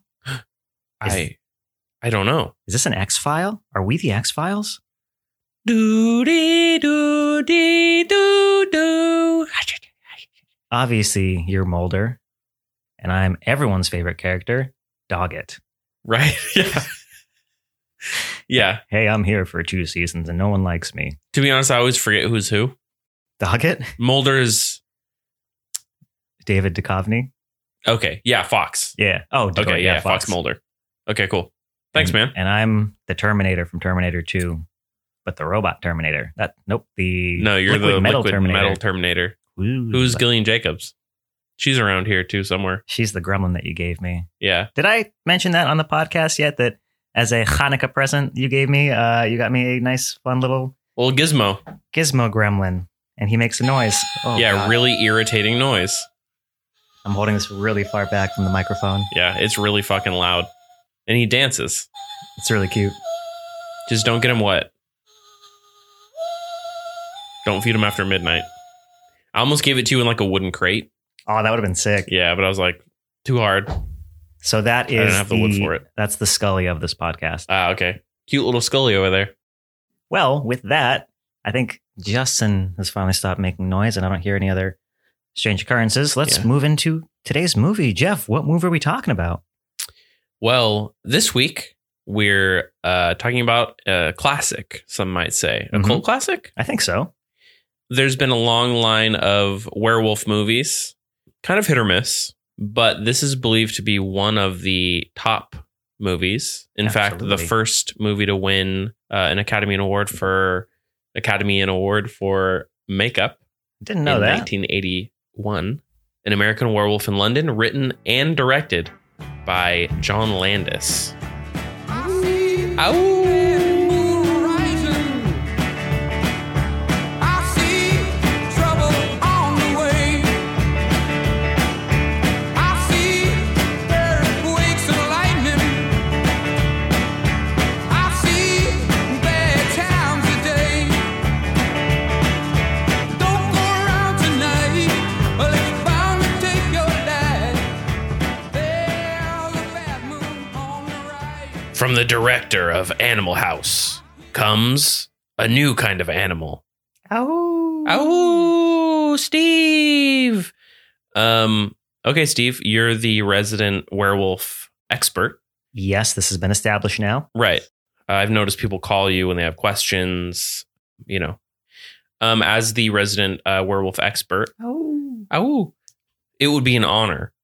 C: I don't know.
B: Is this an X-File? Are we the X-Files?
C: Doody doody doo doo.
B: Obviously, you're Mulder, and I'm everyone's favorite character, Doggett.
C: Right? Yeah. Yeah.
B: Hey, I'm here for 2 seasons, and no one likes me.
C: To be honest, I always forget who's who.
B: Doggett?
C: Mulder is
B: David Duchovny?
C: okay. Yeah, Fox.
B: Yeah. Oh,
C: Okay, yeah, Fox Mulder. Okay, cool. Thanks,
B: and,
C: man.
B: And I'm the Terminator from Terminator 2, but the robot Terminator.
C: No, you're
B: liquid
C: the
B: metal
C: liquid
B: Terminator.
C: metal Terminator.
B: Ooh,
C: Who's
B: but
C: Gillian Jacobs? She's around here too somewhere.
B: She's the gremlin that you gave me.
C: Yeah.
B: Did I mention that on the podcast yet? That as a Hanukkah present you gave me, you got me a nice, fun little
C: Well, Gizmo.
B: gizmo gremlin, and he makes a noise. Oh,
C: Yeah,
B: God.
C: really irritating noise.
B: I'm holding this really far back from the microphone.
C: Yeah, it's really fucking loud. And he dances.
B: It's really cute.
C: Just don't get him wet. Don't feed him after midnight. I almost gave it to you in like a wooden crate.
B: Oh, that would have been sick.
C: Yeah, but I was like, too hard.
B: So that is
C: didn't have the wood for it.
B: That's the Scully of this podcast.
C: Ah, okay. Cute little Scully over there.
B: Well, with that, I think Justin has finally stopped making noise, and I don't hear any other strange occurrences. Let's
C: Yeah.
B: move into today's movie. Jeff, what movie are we talking about?
C: Well, this week we're talking about a classic, some might say. A
B: Mhm.
C: cult classic?
B: I think so.
C: There's been a long line of werewolf movies, kind of hit or miss, but this is believed to be one of the top movies. In fact, the
B: Absolutely.
C: first movie to win an Academy Award for makeup
B: Didn't know
C: in
B: that.
C: 1981. An American Werewolf in London, written and directed by John Landis. Ow! From the director of Animal House comes a new kind of animal.
B: Oh.
C: Oh, Steve. Okay, Steve, you're the resident werewolf expert.
B: Yes, this has been established now.
C: Right. I've noticed people call you when they have questions, you know. As the resident werewolf expert,
B: Oh.
C: it would be an honor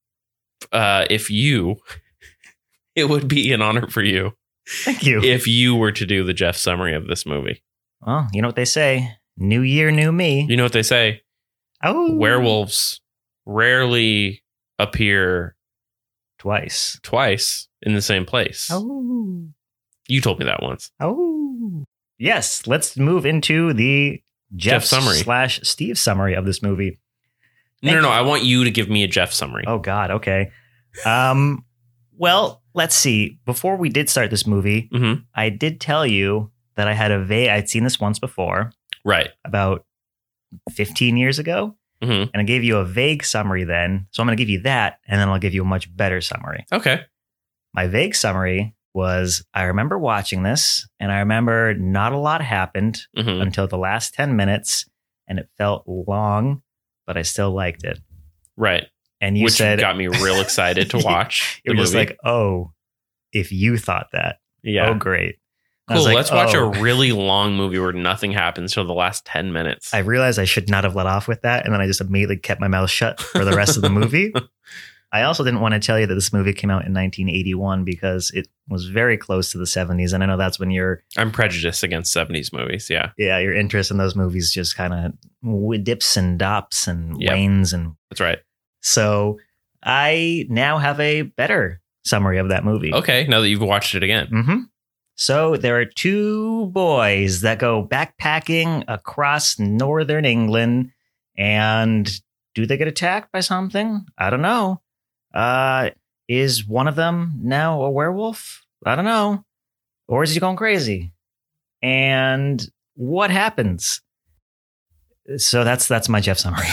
C: it would be an honor for you
B: Thank you.
C: if you were to do the Jeff summary of this movie.
B: Well, you know what they say. New year, new me.
C: You know what they say?
B: Oh,
C: Werewolves rarely appear
B: twice.
C: twice in the same place.
B: Oh,
C: You told me that once.
B: oh. Yes, let's move into the Jeff
C: summary
B: / Steve summary of this movie.
C: No. I want you to give me a Jeff summary.
B: Oh God. Okay. Well, let's see. Before we did start this movie,
C: Mm-hmm.
B: I did tell you that I had I'd seen this once before,
C: Right.
B: about 15 years ago,
C: Mm-hmm.
B: and I gave you a vague summary then. So I'm going to give you that, and then I'll give you a much better summary.
C: Okay.
B: My vague summary was I remember watching this, and I remember not a lot happened
C: Mm-hmm.
B: until the last 10 minutes, and it felt long, but I still liked it.
C: Right.
B: And you
C: Which
B: said
C: got me real excited to watch.
B: you're
C: the
B: just
C: movie.
B: like, oh, if you thought that,
C: yeah.
B: oh, great. I
C: Cool.
B: was like,
C: Let's watch
B: oh.
C: a really long movie where nothing happens till the last 10 minutes.
B: I realized I should not have let off with that, and then I just immediately kept my mouth shut for the rest of the movie. I also didn't want to tell you that this movie came out in 1981 because it was very close to the 70s, and I know that's when
C: I'm prejudiced against 70s movies. Yeah.
B: your interest in those movies just kind of dips and dops and
C: Yep.
B: wanes, and
C: That's right.
B: so I now have a better summary of that movie.
C: Okay. Now that you've watched it again.
B: Mm-hmm. So there are two boys that go backpacking across northern England, and do they get attacked by something? I don't know. Is one of them now a werewolf? I don't know. Or is he going crazy? And what happens? So that's my Jeff summary.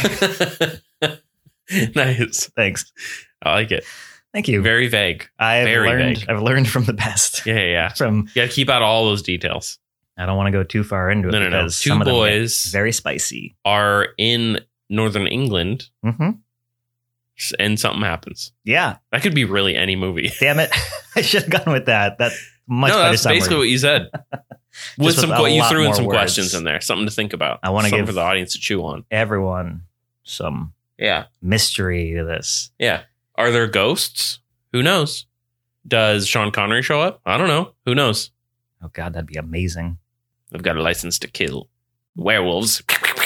C: Nice.
B: Thanks.
C: I like it.
B: Thank you.
C: Very vague. very vague.
B: I've learned from the best.
C: Yeah.
B: From
C: You got to keep out all those details.
B: I don't want to go too far into it
C: No.
B: because
C: Two
B: some of them get
C: boys
B: very spicy.
C: are in northern England
B: Mm-hmm.
C: and something happens.
B: Yeah.
C: That could be really any movie.
B: Damn it. I should have gone with that. That's much better
C: that's
B: summary.
C: basically what you said. With
B: Just
C: some,
B: with a
C: you
B: lot
C: threw in
B: more
C: some
B: words.
C: questions in there, something to think about.
B: I wanna
C: Something
B: give-
C: for the audience to chew on.
B: Everyone some
C: Yeah.
B: mystery to this.
C: Yeah. Are there ghosts? Who knows? Does Sean Connery show up? I don't know. Who knows?
B: Oh God, that'd be amazing.
C: I've got a license to kill werewolves.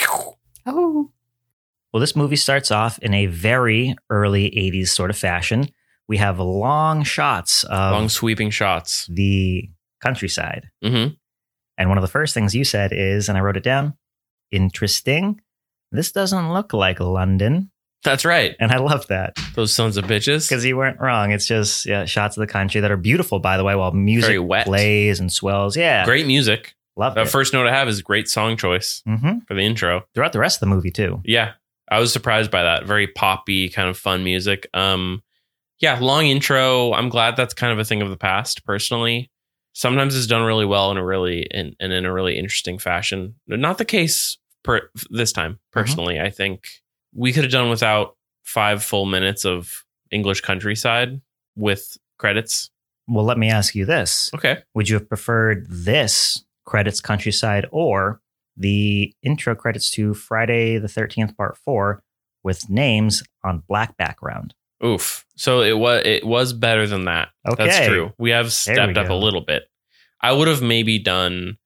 B: Oh. Well, this movie starts off in a very early 80s sort of fashion. We have long shots of
C: Long sweeping shots.
B: the countryside.
C: Mm-hmm.
B: And one of the first things you said is, and I wrote it down, interesting. This doesn't look like London.
C: That's right.
B: And I love that
C: Those sons of bitches.
B: because you weren't wrong. It's just shots of the country that are beautiful, by the way, while music
C: Very wet.
B: plays and swells. Yeah.
C: Great music.
B: Love
C: That
B: it.
C: first note I have is great song choice
B: Mm-hmm.
C: for the intro.
B: Throughout the rest of the movie, too.
C: Yeah. I was surprised by that. Very poppy, kind of fun music. Yeah, long intro. I'm glad that's kind of a thing of the past, personally. Sometimes it's done really well in a really and in a really interesting fashion. Not the case this time, personally. I think we could have done without 5 full minutes of English countryside with credits.
B: Well, let me ask you this.
C: Okay.
B: Would you have preferred this credits countryside or the intro credits to Friday the 13th Part 4 with names on black background?
C: Oof. So it was better than that.
B: Okay.
C: That's true. We have stepped up a
B: go.
C: little bit. I would have maybe done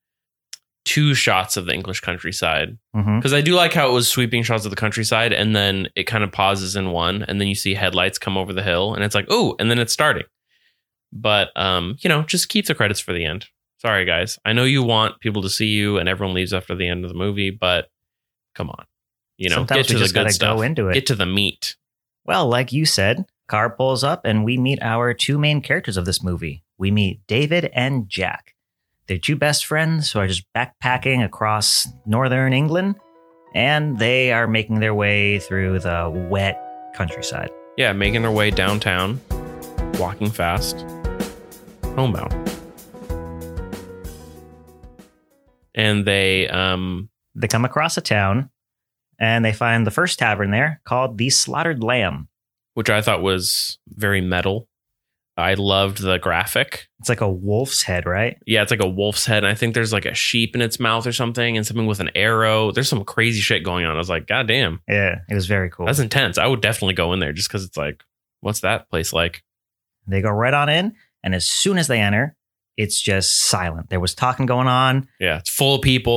C: 2 shots of the English countryside
B: Mm-hmm.
C: because I do like how it was sweeping shots of the countryside and then it kind of pauses in one and then you see headlights come over the hill and it's like, oh, and then it's starting. But just keep the credits for the end. Sorry, guys. I know you want people to see you and everyone leaves after the end of the movie, but come on.
B: Sometimes
C: get to
B: we
C: the
B: just
C: good
B: gotta
C: stuff.
B: go into it.
C: Get to the meat.
B: Well, like you said, car pulls up and we meet our 2 main characters of this movie. We meet David and Jack. They're 2 best friends who are just backpacking across northern England, and they are making their way through the wet countryside.
C: Yeah, making their way downtown, walking fast, homebound. And they
B: They come across a town, and they find the first tavern there called the Slaughtered Lamb.
C: which I thought was very metal. I loved the graphic.
B: It's like a wolf's head, right?
C: Yeah, it's like a wolf's head. And I think there's like a sheep in its mouth or something and something with an arrow. There's some crazy shit going on. I was like, God damn,
B: Yeah, it was very cool.
C: that's intense. I would definitely go in there just because it's like, what's that place like?
B: They go right on in, and as soon as they enter, it's just silent. There was talking going on.
C: Yeah, it's full of people.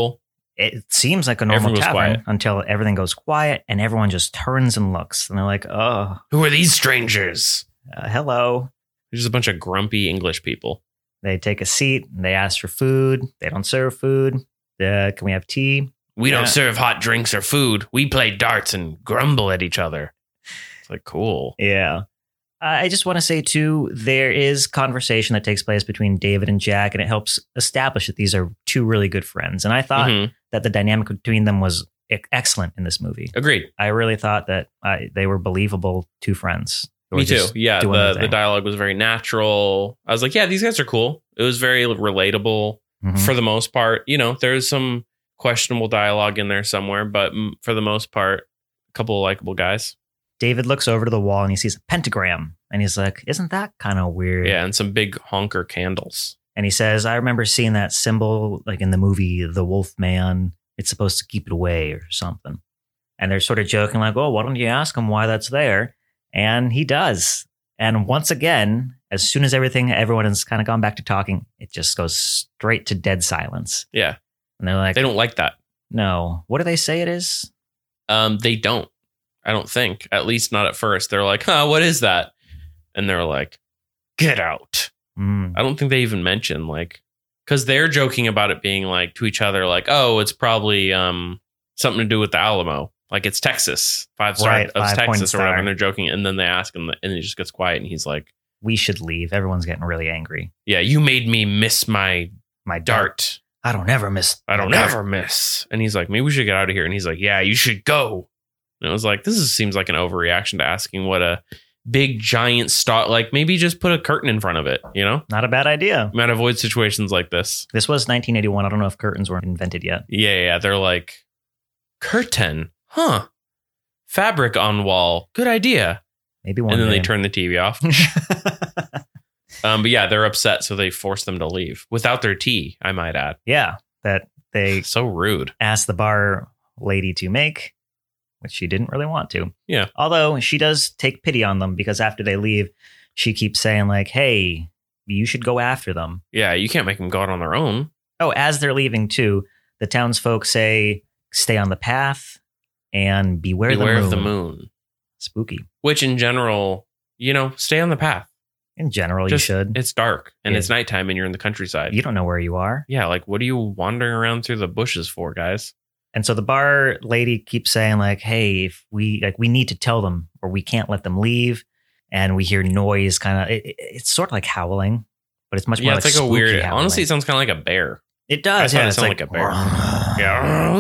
B: It seems like a normal
C: Everyone goes
B: tavern
C: quiet.
B: until everything goes quiet and everyone just turns and looks. And they're like, oh,
C: Who are these strangers?
B: hello.
C: There's just a bunch of grumpy English people.
B: They take a seat and they ask for food. They don't serve food. Can we have tea?
C: We
B: Yeah.
C: don't serve hot drinks or food. We play darts and grumble at each other. It's like, cool.
B: Yeah. I just want to say, too, there is conversation that takes place between David and Jack, and it helps establish that these are two really good friends. And I thought
C: Mhm.
B: that the dynamic between them was excellent in this movie.
C: Agreed.
B: I really thought that they were believable two friends. who
C: Me
B: were
C: too.
B: just
C: Yeah,
B: doing their
C: the
B: thing.
C: dialogue was very natural. I was like, yeah, these guys are cool. It was very relatable
B: Mhm.
C: for the most part. You know, there's some questionable dialogue in there somewhere, but for the most part, a couple of likable guys.
B: David looks over to the wall and he sees a pentagram. And he's like, isn't that kind of weird?
C: Yeah, and some big honker candles.
B: And he says, I remember seeing that symbol like in the movie The Wolf Man. It's supposed to keep it away or something. And they're sort of joking like, oh, why don't you ask him why that's there? And he does. And once again, as soon as everyone has kind of gone back to talking, it just goes straight to dead silence.
C: Yeah,
B: And they're like,
C: they don't like that.
B: no, what do they say it is?
C: They don't. I don't think. At least not at first. They're like, huh, what is that? And they're like, get out.
B: Mm,
C: I don't think they even mention like, because they're joking about it being like to each other, like, oh, it's probably something to do with the Alamo. Like it's Texas, 5-star
B: Right,
C: of
B: 5 point
C: Texas or whatever.
B: star.
C: And they're joking. And then they ask him and he just gets quiet and he's like,
B: we should leave. Everyone's getting really angry.
C: yeah, you made me miss my
B: My dart.
C: dart.
B: I don't ever miss.
C: I don't
B: my dart.
C: ever miss. And he's like, maybe we should get out of here. And he's like, yeah, you should go. And it was like, seems like an overreaction to asking what a big giant star, like maybe just put a curtain in front of it, you know?
B: Not a bad idea.
C: You might avoid situations like this.
B: This was 1981. I don't know if curtains were invented yet.
C: Yeah. They're like, curtain, huh? Fabric on wall. Good idea.
B: Maybe one
C: And then
B: day.
C: they turn the TV off. But yeah, they're upset. So they force them to leave without their tea, I might add.
B: Yeah, that they
C: So rude.
B: asked the bar lady to make, which she didn't really want to.
C: Yeah.
B: Although she does take pity on them because after they leave, she keeps saying like, hey, you should go after them.
C: Yeah, you can't make them go out on their own.
B: Oh, as they're leaving too, the townsfolk say, stay on the path and beware,
C: Beware
B: the moon.
C: of the moon.
B: Spooky.
C: Which in general, you know, stay on the path.
B: In general,
C: Just-
B: you should.
C: It's dark and
B: Yeah.
C: it's nighttime and you're in the countryside.
B: You don't know where you are.
C: Yeah, like what are you wandering around through the bushes for, guys?
B: And so the bar lady keeps saying like, hey, if we need to tell them or we can't let them leave. And we hear noise kind of, it's sort of like howling, but it's much more
C: Yeah,
B: like
C: it's like a
B: spooky
C: weird.
B: howling.
C: Honestly, it sounds kind of like a bear.
B: It does.
C: I thought
B: Yeah,
C: it
B: it's
C: sounded
B: like,
C: like a bear. Yeah.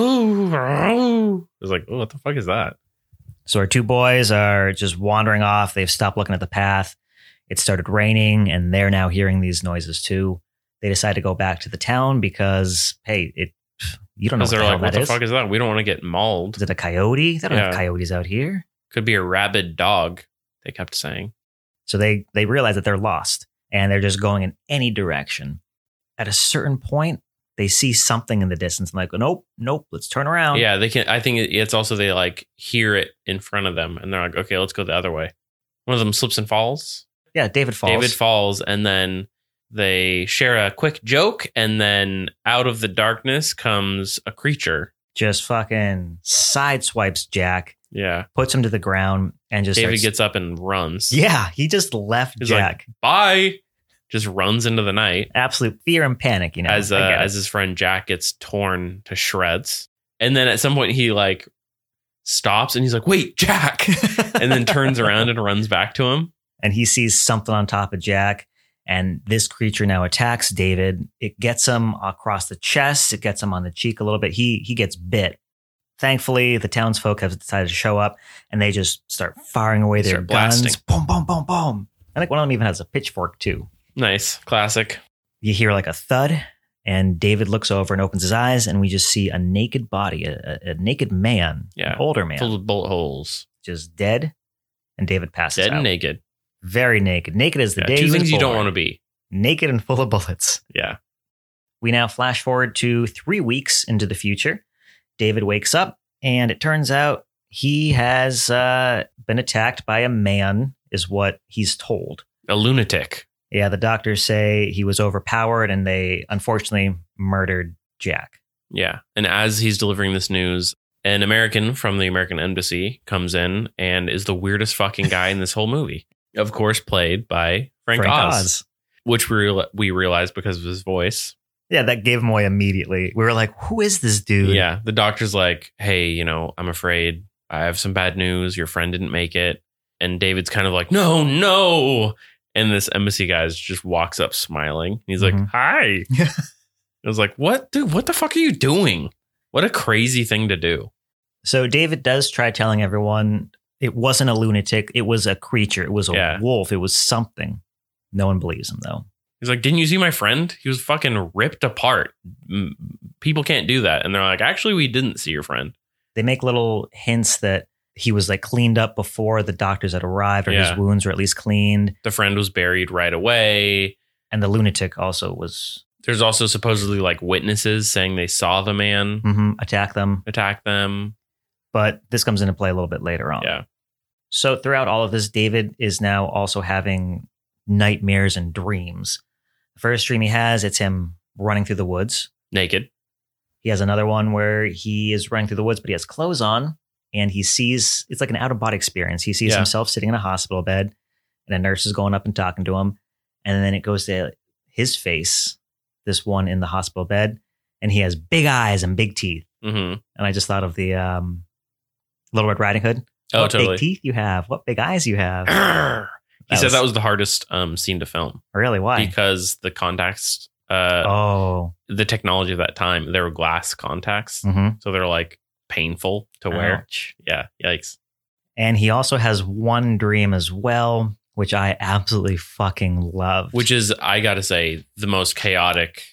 C: It was like, oh, what the fuck is that?
B: So our two boys are just wandering off. They've stopped looking at the path. It started raining and they're now hearing these noises too. They decide to go back to the town because, hey, you don't know
C: Because
B: what the
C: they're
B: hell
C: like, what
B: that
C: the
B: is.
C: fuck is that? We don't want to get mauled.
B: Is it a coyote? They don't have
C: Yeah.
B: coyotes out here.
C: Could be a rabid dog. They kept saying.
B: So they realize that they're lost and they're just going in any direction. At a certain point, they see something in the distance and like, nope, let's turn around.
C: Yeah, they can. I think it's also they like hear it in front of them, and they're like, okay, let's go the other way. One of them slips and falls.
B: Yeah, David falls.
C: David falls, and then they share a quick joke, and then out of the darkness comes a creature.
B: Just fucking sideswipes Jack,
C: Yeah,
B: puts him to the ground, and just
C: David
B: starts,
C: gets up and runs.
B: Yeah, he just left
C: He's
B: Jack.
C: Bye. Just runs into the night
B: Absolute fear and panic, you know.
C: as
B: I get it.
C: as his friend Jack gets torn to shreds, and then at some point he like stops and he's like, "Wait, Jack!" and then turns around and runs back to him.
B: And he sees something on top of Jack. And this creature now attacks David. It gets him across the chest. It gets him on the cheek a little bit. He gets bit. Thankfully, the townsfolk have decided to show up and they just start firing away their
C: Start
B: guns.
C: blasting.
B: Boom, boom, boom, boom. I think one of them even has a pitchfork too.
C: Nice, classic.
B: You hear like a thud and David looks over and opens his eyes and we just see a naked body, a naked man,
C: Yeah.
B: an older man,
C: Full of bullet holes,
B: just dead. And David passes
C: dead
B: out.
C: and naked.
B: Very naked. Naked as the
C: Yeah,
B: day
C: two
B: he was
C: things you don't
B: born.
C: want to be.
B: Naked and full of bullets.
C: Yeah.
B: We now flash forward to 3 weeks into the future. David wakes up, and it turns out he has been attacked by a man, is what he's told.
C: A lunatic.
B: Yeah, the doctors say he was overpowered, and they unfortunately murdered Jack.
C: Yeah. And as he's delivering this news, an American from the American Embassy comes in and is the weirdest fucking guy in this whole movie. Of course, played by Frank Oz, which we realized because of his voice.
B: Yeah, that gave him away immediately. We were like, who is this dude?
C: Yeah. The doctor's like, hey, I'm afraid I have some bad news. Your friend didn't make it. And David's kind of like, no. And this embassy guy just walks up smiling. He's like, hi. I was like, what? Dude, what the fuck are you doing? What a crazy thing to do.
B: So David does try telling everyone it wasn't a lunatic. It was a creature. It was a wolf. It was something. No one believes him, though.
C: He's like, didn't you see my friend? He was fucking ripped apart. People can't do that. And they're like, actually, we didn't see your friend.
B: They make little hints that he was like cleaned up before the doctors had arrived, or his wounds were at least cleaned.
C: The friend was buried right away.
B: And the lunatic also was.
C: There's also supposedly like witnesses saying they saw the man
B: attack them. But this comes into play a little bit later on.
C: Yeah.
B: So throughout all of this, David is now also having nightmares and dreams. The first dream he has, it's him running through the woods.
C: Naked.
B: He has another one where he is running through the woods, but he has clothes on, and he sees, it's like an out-of-body experience. He sees himself sitting in a hospital bed, and a nurse is going up and talking to him. And then it goes to his face, this one in the hospital bed, and he has big eyes and big teeth.
C: Mm-hmm.
B: And I just thought of the Little Red Riding Hood.
C: Oh,
B: what
C: totally.
B: Big teeth you have. What big eyes you have.
C: He said that was the hardest scene to film.
B: Really? Why?
C: Because the contacts,
B: the
C: technology of that time, they were glass contacts. So they're like painful to wear.
B: Ouch.
C: Yeah. Yikes.
B: And he also has one dream as well, which I absolutely fucking love.
C: Which is, I got to say, the most chaotic,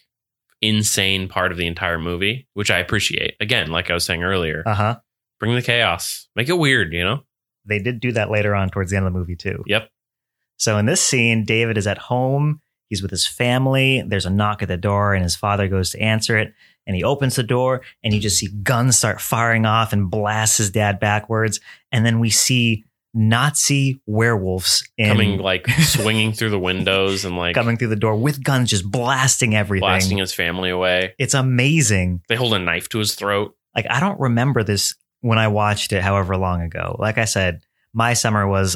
C: insane part of the entire movie, which I appreciate. Again, like I was saying earlier, bring the chaos, make it weird,
B: They did do that later on towards the end of the movie too.
C: Yep.
B: So in this scene, David is at home. He's with his family. There's a knock at the door and his father goes to answer it. And he opens the door and you just see guns start firing off and blast his dad backwards. And then we see Nazi werewolves
C: coming, like swinging through the windows and like
B: coming through the door with guns, just blasting everything.
C: Blasting his family away.
B: It's amazing.
C: They hold a knife to his throat.
B: Like, I don't remember this when I watched it however long ago. Like I said, my summer was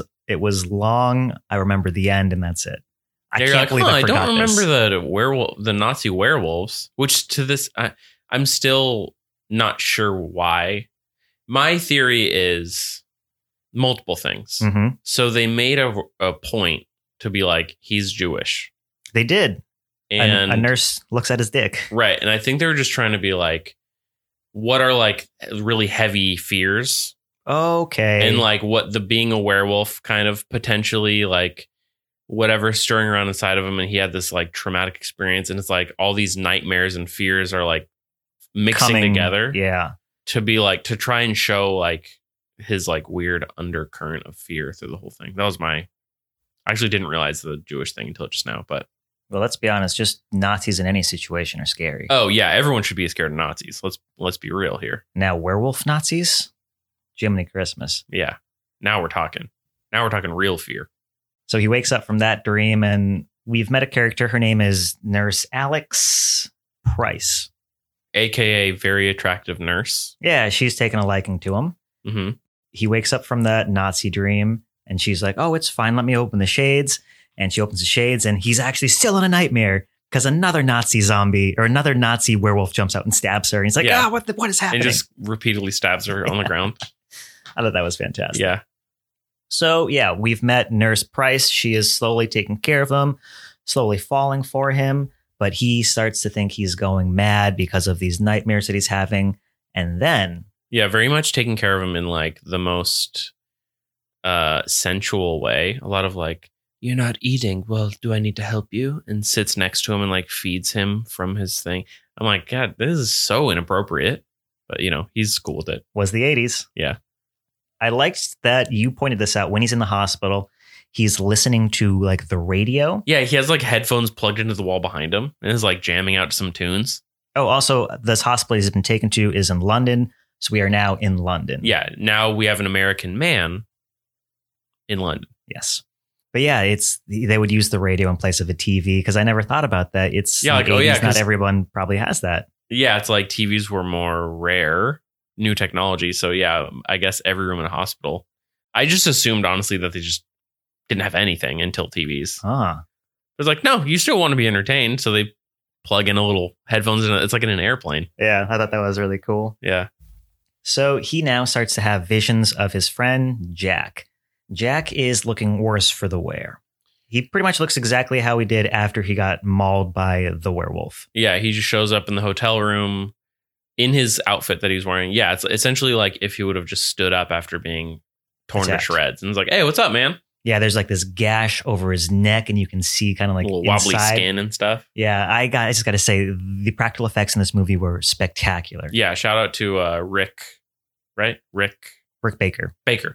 B: long. I remember the end and that's it. I can't believe I forgot
C: don't
B: this.
C: remember the Nazi werewolves, which to this, I'm still not sure why. My theory is multiple things. So they made a point to be like, he's Jewish.
B: They did. And a nurse looks at his dick.
C: Right. And I think they were just trying to be like, what are like really heavy fears?
B: Okay.
C: And like what the being a werewolf kind of potentially like whatever stirring around inside of him. And he had this like traumatic experience. And it's like all these nightmares and fears are like mixing together.
B: Yeah.
C: To be like, to try and show like his like weird undercurrent of fear through the whole thing. That was I actually didn't realize the Jewish thing until just now, but.
B: Well, let's be honest. Just Nazis in any situation are scary.
C: Oh yeah. Everyone should be scared of Nazis. Let's be real here.
B: Now, werewolf Nazis? Jiminy Christmas.
C: Yeah. Now we're talking real fear.
B: So he wakes up from that dream and we've met a character. Her name is Nurse Alex Price.
C: AKA very attractive nurse.
B: Yeah, she's taken a liking to him. He wakes up from that Nazi dream and she's like, oh, it's fine. Let me open the shades. And she opens the shades and he's actually still in a nightmare because another Nazi zombie or another Nazi werewolf jumps out and stabs her. And he's like, what is happening?
C: And just repeatedly stabs her on the ground.
B: I thought that was fantastic.
C: Yeah.
B: So, yeah, we've met Nurse Price. She is slowly taking care of him, slowly falling for him. But he starts to think he's going mad because of these nightmares that he's having. And then.
C: Yeah, very much taking care of him in like the most sensual way. A lot of like, you're not eating. Well, do I need to help you? And sits next to him and like feeds him from his thing. I'm like, God, this is so inappropriate. But, he's cool with it.
B: Was the 80s.
C: Yeah.
B: I liked that you pointed this out when he's in the hospital. He's listening to like the radio.
C: Yeah, he has like headphones plugged into the wall behind him and is like jamming out some tunes.
B: Oh, also, this hospital he's been taken to is in London. So we are now in London.
C: Yeah, now we have an American man in London.
B: Yes. But yeah, they would use the radio in place of a TV because I never thought about that. It's
C: yeah, like,
B: 80s, not
C: 'cause
B: everyone probably has that.
C: Yeah, it's like TVs were more rare, new technology. So yeah, I guess every room in a hospital. I just assumed honestly that they just didn't have anything until TVs.
B: Ah,
C: It's like, no, you still want to be entertained. So they plug in a little headphones in. It's like in an airplane.
B: yeah, I thought that was really cool.
C: Yeah.
B: So he now starts to have visions of his friend, Jack. Jack is looking worse for the wear. He pretty much looks exactly how he did after he got mauled by the werewolf.
C: Yeah. He just shows up in the hotel room in his outfit that he's wearing. Yeah. It's essentially like if he would have just stood up after being torn
B: Attacked.
C: to shreds and was like, hey, what's up, man?
B: Yeah, there's like this gash over his neck, and you can see kind of like
C: A little wobbly
B: inside.
C: skin and stuff.
B: Yeah, I just got to say, the practical effects in this movie were spectacular.
C: Yeah. Shout out to Rick, right? Rick
B: Rick Baker,
C: Baker.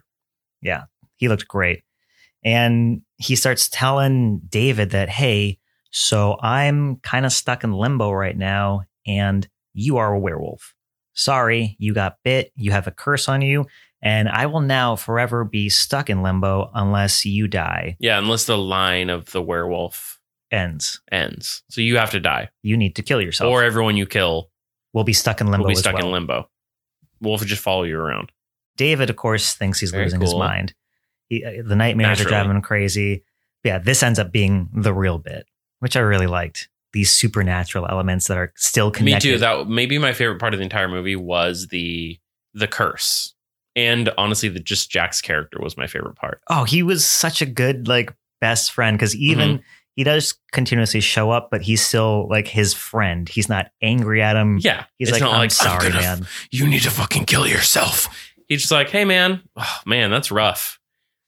B: he looked great. And he starts telling David that, hey, so I'm kind of stuck in limbo right now, and you are a werewolf. Sorry, you got bit. You have a curse on you, and I will now forever be stuck in limbo unless you die.
C: Yeah. Unless the line of the werewolf
B: Ends.
C: ends. So you have to die.
B: You need to kill yourself.
C: Or everyone you kill
B: we'll be stuck in limbo.
C: will be
B: as
C: stuck
B: well.
C: in limbo. Wolf will just follow you around.
B: David, of course, thinks he's
C: Very
B: losing his
C: cool.
B: mind. The nightmares are
C: Naturally.
B: driving him crazy. Yeah, this ends up being the real bit, which I really liked. These supernatural elements that are still connected.
C: Me too. That maybe my favorite part of the entire movie was the curse. And honestly, just Jack's character was my favorite part.
B: Oh, he was such a good like best friend because even he does continuously show up, but he's still like his friend. He's not angry at him.
C: Yeah.
B: He's
C: it's
B: like,
C: not
B: I'm
C: like,
B: sorry,
C: I'm gonna-
B: man.
C: You need to fucking kill yourself. He's just like, hey, man. Oh, man, that's rough.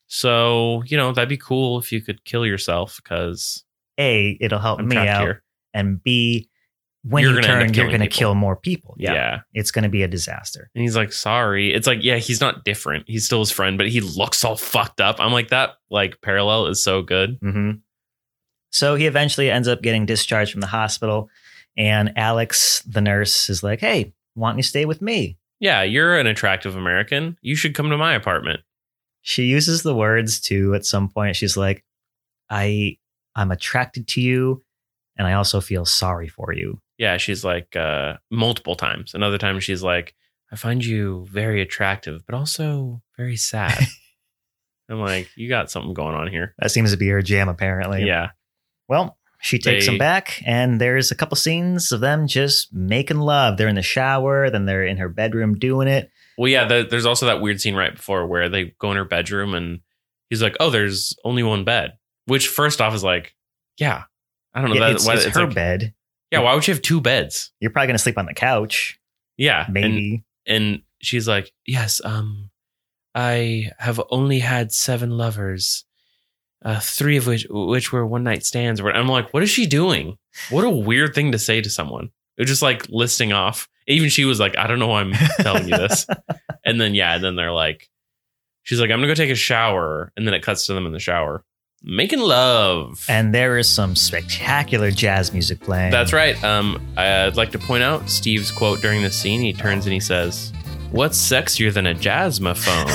C: So, that'd be cool if you could kill yourself because
B: A, it'll help
C: I'm
B: me
C: trapped
B: out,
C: here.
B: and B, when
C: You're
B: you
C: gonna end up
B: turn, you're
C: killing
B: going to
C: people.
B: kill more people.
C: Yeah.
B: Yeah, it's going to be a disaster.
C: And he's like, sorry. It's like, yeah, he's not different. He's still his friend, but he looks all fucked up. I'm like, that like parallel is so good.
B: Mm-hmm. So he eventually ends up getting discharged from the hospital, and Alex, the nurse, is like, "Hey, why don't you stay with me?"
C: Yeah, you're an attractive American. You should come to my apartment.
B: She uses the words too at some point. She's like, I'm attracted to you, and I also feel sorry for you."
C: Yeah, she's like multiple times. Another time she's like, I find you very attractive, but also very sad. I'm like, you got something going on here.
B: That seems to be her jam, apparently.
C: Yeah.
B: Well, she takes
C: They-
B: him back, and there's a couple scenes of them just making love. They're in the shower, then they're in her bedroom doing it.
C: Well, yeah, there's also that weird scene right before where they go in her bedroom and he's like, oh, there's only one bed. Which first off is like, yeah, I don't know.
B: Yeah, it's her
C: like,
B: bed.
C: Yeah, why would you have two beds?
B: You're probably going to sleep on the couch,
C: Yeah.
B: maybe.
C: And she's like, yes, I have only had 7 lovers, 3 of which were one night stands. I'm like, what is she doing? What a weird thing to say to someone. It was just like listing off. Even she was like, I don't know why I'm telling you this. And then, then they're like, she's like, I'm going to go take a shower. And then it cuts to them in the shower making love.
B: And there is some spectacular jazz music playing.
C: That's right. I'd like to point out Steve's quote during this scene. He turns and he says, what's sexier than a jazzmaphone?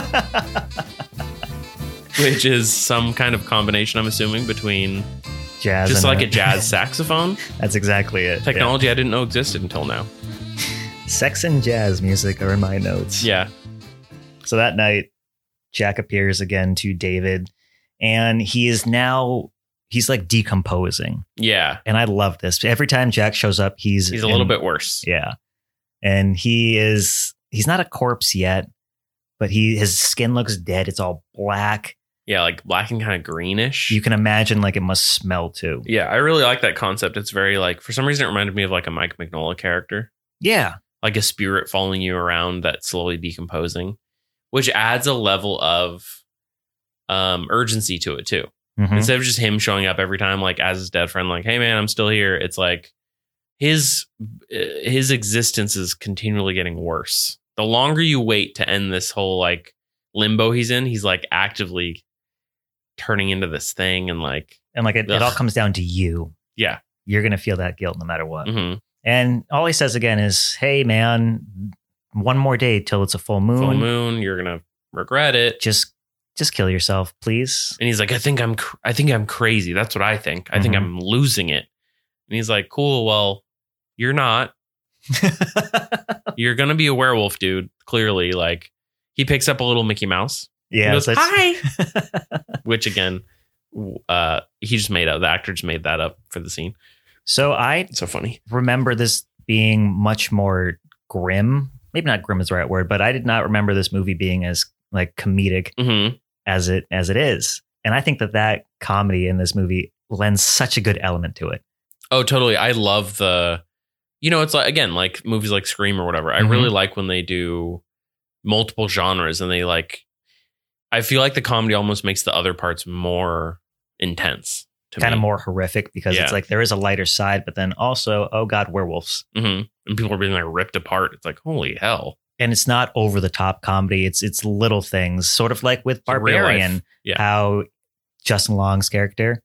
C: Which is some kind of combination, I'm assuming, between
B: Jazz
C: just
B: and
C: like a jazz saxophone.
B: That's exactly it.
C: Technology I didn't know existed until now.
B: Yeah. Sex and jazz music are in my notes.
C: Yeah.
B: So that night, Jack appears again to David, and he's like decomposing.
C: Yeah.
B: And I love this. Every time Jack shows up, he's
C: a little bit worse.
B: Yeah. And he's not a corpse yet, but his skin looks dead. It's all black.
C: Yeah, like black and kind of greenish.
B: You can imagine like it must smell too.
C: Yeah, I really like that concept. It's very like, for some reason, it reminded me of like a Mike Mignola character.
B: Yeah.
C: Like a spirit following you around that's slowly decomposing, which adds a level of urgency to it too.
B: Mhm.
C: Instead of just him showing up every time, like as his dead friend, like, hey man, I'm still here. It's like his existence is continually getting worse. The longer you wait to end this whole like limbo he's in, he's like actively turning into this thing and like
B: it all comes down to you.
C: Yeah.
B: You're going to feel that guilt no matter what.
C: Mhm.
B: And all he says again is, hey, man, one more day till it's a full moon.
C: Full moon, you're gonna regret it.
B: Just kill yourself, please.
C: And he's like, I think I'm crazy. That's what I think. I think
B: Mhm.
C: I'm losing it. And he's like, cool. Well, you're not. You're gonna be a werewolf, dude. Clearly, like he picks up a little Mickey Mouse.
B: Yeah,
C: He goes,
B: so it's-
C: hi. Which again, he just made up. The actor just made that up for the scene.
B: So I
C: It's so funny.
B: remember this being much more grim. Maybe not grim is the right word, but I did not remember this movie being as like comedic
C: Mm-hmm.
B: as it is. And I think that comedy in this movie lends such a good element to it.
C: Oh, totally. I love it's like, again, like movies like Scream or whatever. I
B: Mhm.
C: really like when they do multiple genres and they I feel like the comedy almost makes the other parts more intense.
B: Kind of more horrific because it's
C: Yeah.
B: like there is a lighter side, but then also, oh God, werewolves.
C: Mm-hmm. And people are being like ripped apart. It's like, holy hell.
B: And it's not over the top comedy. It's little things, sort of like with
C: It's real life.
B: Barbarian,
C: Yeah.
B: how Justin Long's character.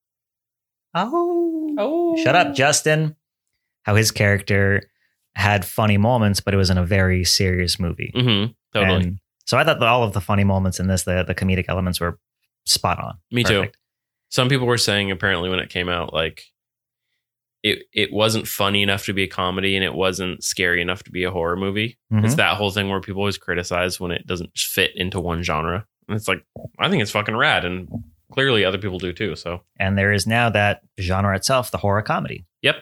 B: Shut up, Justin. How his character had funny moments, but it was in a very serious movie.
C: Mm-hmm. Totally.
B: And so I thought that all of the funny moments in this, the comedic elements were spot on.
C: Me too.
B: Perfect.
C: Some people were saying apparently when it came out, like it wasn't funny enough to be a comedy and it wasn't scary enough to be a horror movie.
B: Mhm.
C: It's that whole thing where people always criticize when it doesn't fit into one genre. And it's like, I think it's fucking rad. And clearly other people do too. So
B: And there is now that genre itself, the horror comedy.
C: Yep.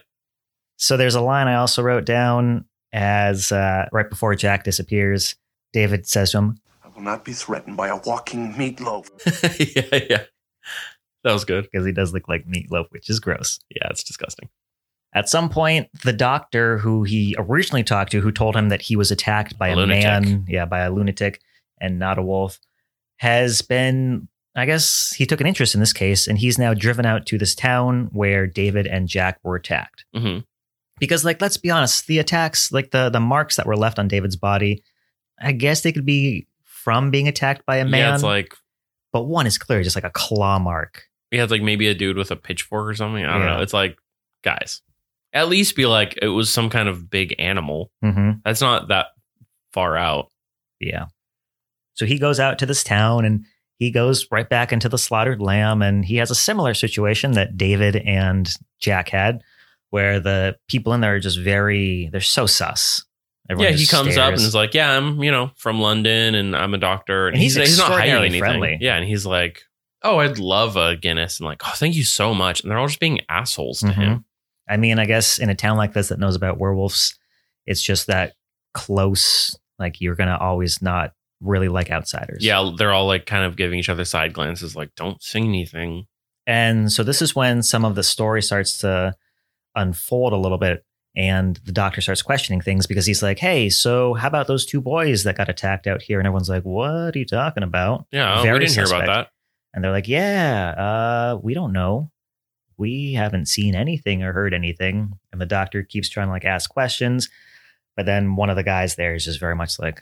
B: So there's a line I also wrote down as right before Jack disappears, David says to him,
D: I will not be threatened by a walking meatloaf.
C: yeah. That was good.
B: because he does look like meatloaf, which is gross.
C: Yeah, it's disgusting.
B: At some point, the doctor who he originally talked to, who told him that he was attacked by a
C: Lunatic.
B: man, by a lunatic and not a wolf, has been, I guess he took an interest in this case, and he's now driven out to this town where David and Jack were attacked.
C: Mm-hmm.
B: Because, like, let's be honest, the attacks, like the marks that were left on David's body, I guess they could be from being attacked by a man.
C: Yeah, it's like,
B: but one is clearly just like a claw mark.
C: we had like maybe a dude with a pitchfork or something. I don't
B: Yeah.
C: know. It's like, guys, at least be like, it was some kind of big animal.
B: Mm-hmm.
C: That's not that far out.
B: Yeah. So he goes out to this town and he goes right back into the slaughtered lamb. And he has a similar situation that David and Jack had, where the people in there are just they're so sus. Everyone
C: Yeah, he
B: just
C: comes up and
B: stares.
C: is like, yeah, I'm, from London and I'm a doctor.
B: And he's
C: not hiding
B: extraordinarily
C: anything.
B: friendly.
C: Yeah, and he's like, oh, I'd love a Guinness. And like, oh, thank you so much. And they're all just being assholes to
B: Mhm.
C: him.
B: I mean, I guess in a town like this that knows about werewolves, it's just that close. Like you're going to always not really like outsiders.
C: Yeah, they're all like kind of giving each other side glances, like, don't say anything.
B: And so this is when some of the story starts to unfold a little bit. And the doctor starts questioning things because he's like, hey, so how about those two boys that got attacked out here? And everyone's like, what are you talking about?
C: Yeah,
B: Very
C: we didn't hear about
B: suspect.
C: that.
B: And they're like, yeah, we don't know. We haven't seen anything or heard anything. And the doctor keeps trying to like ask questions. But then one of the guys there is just very much like,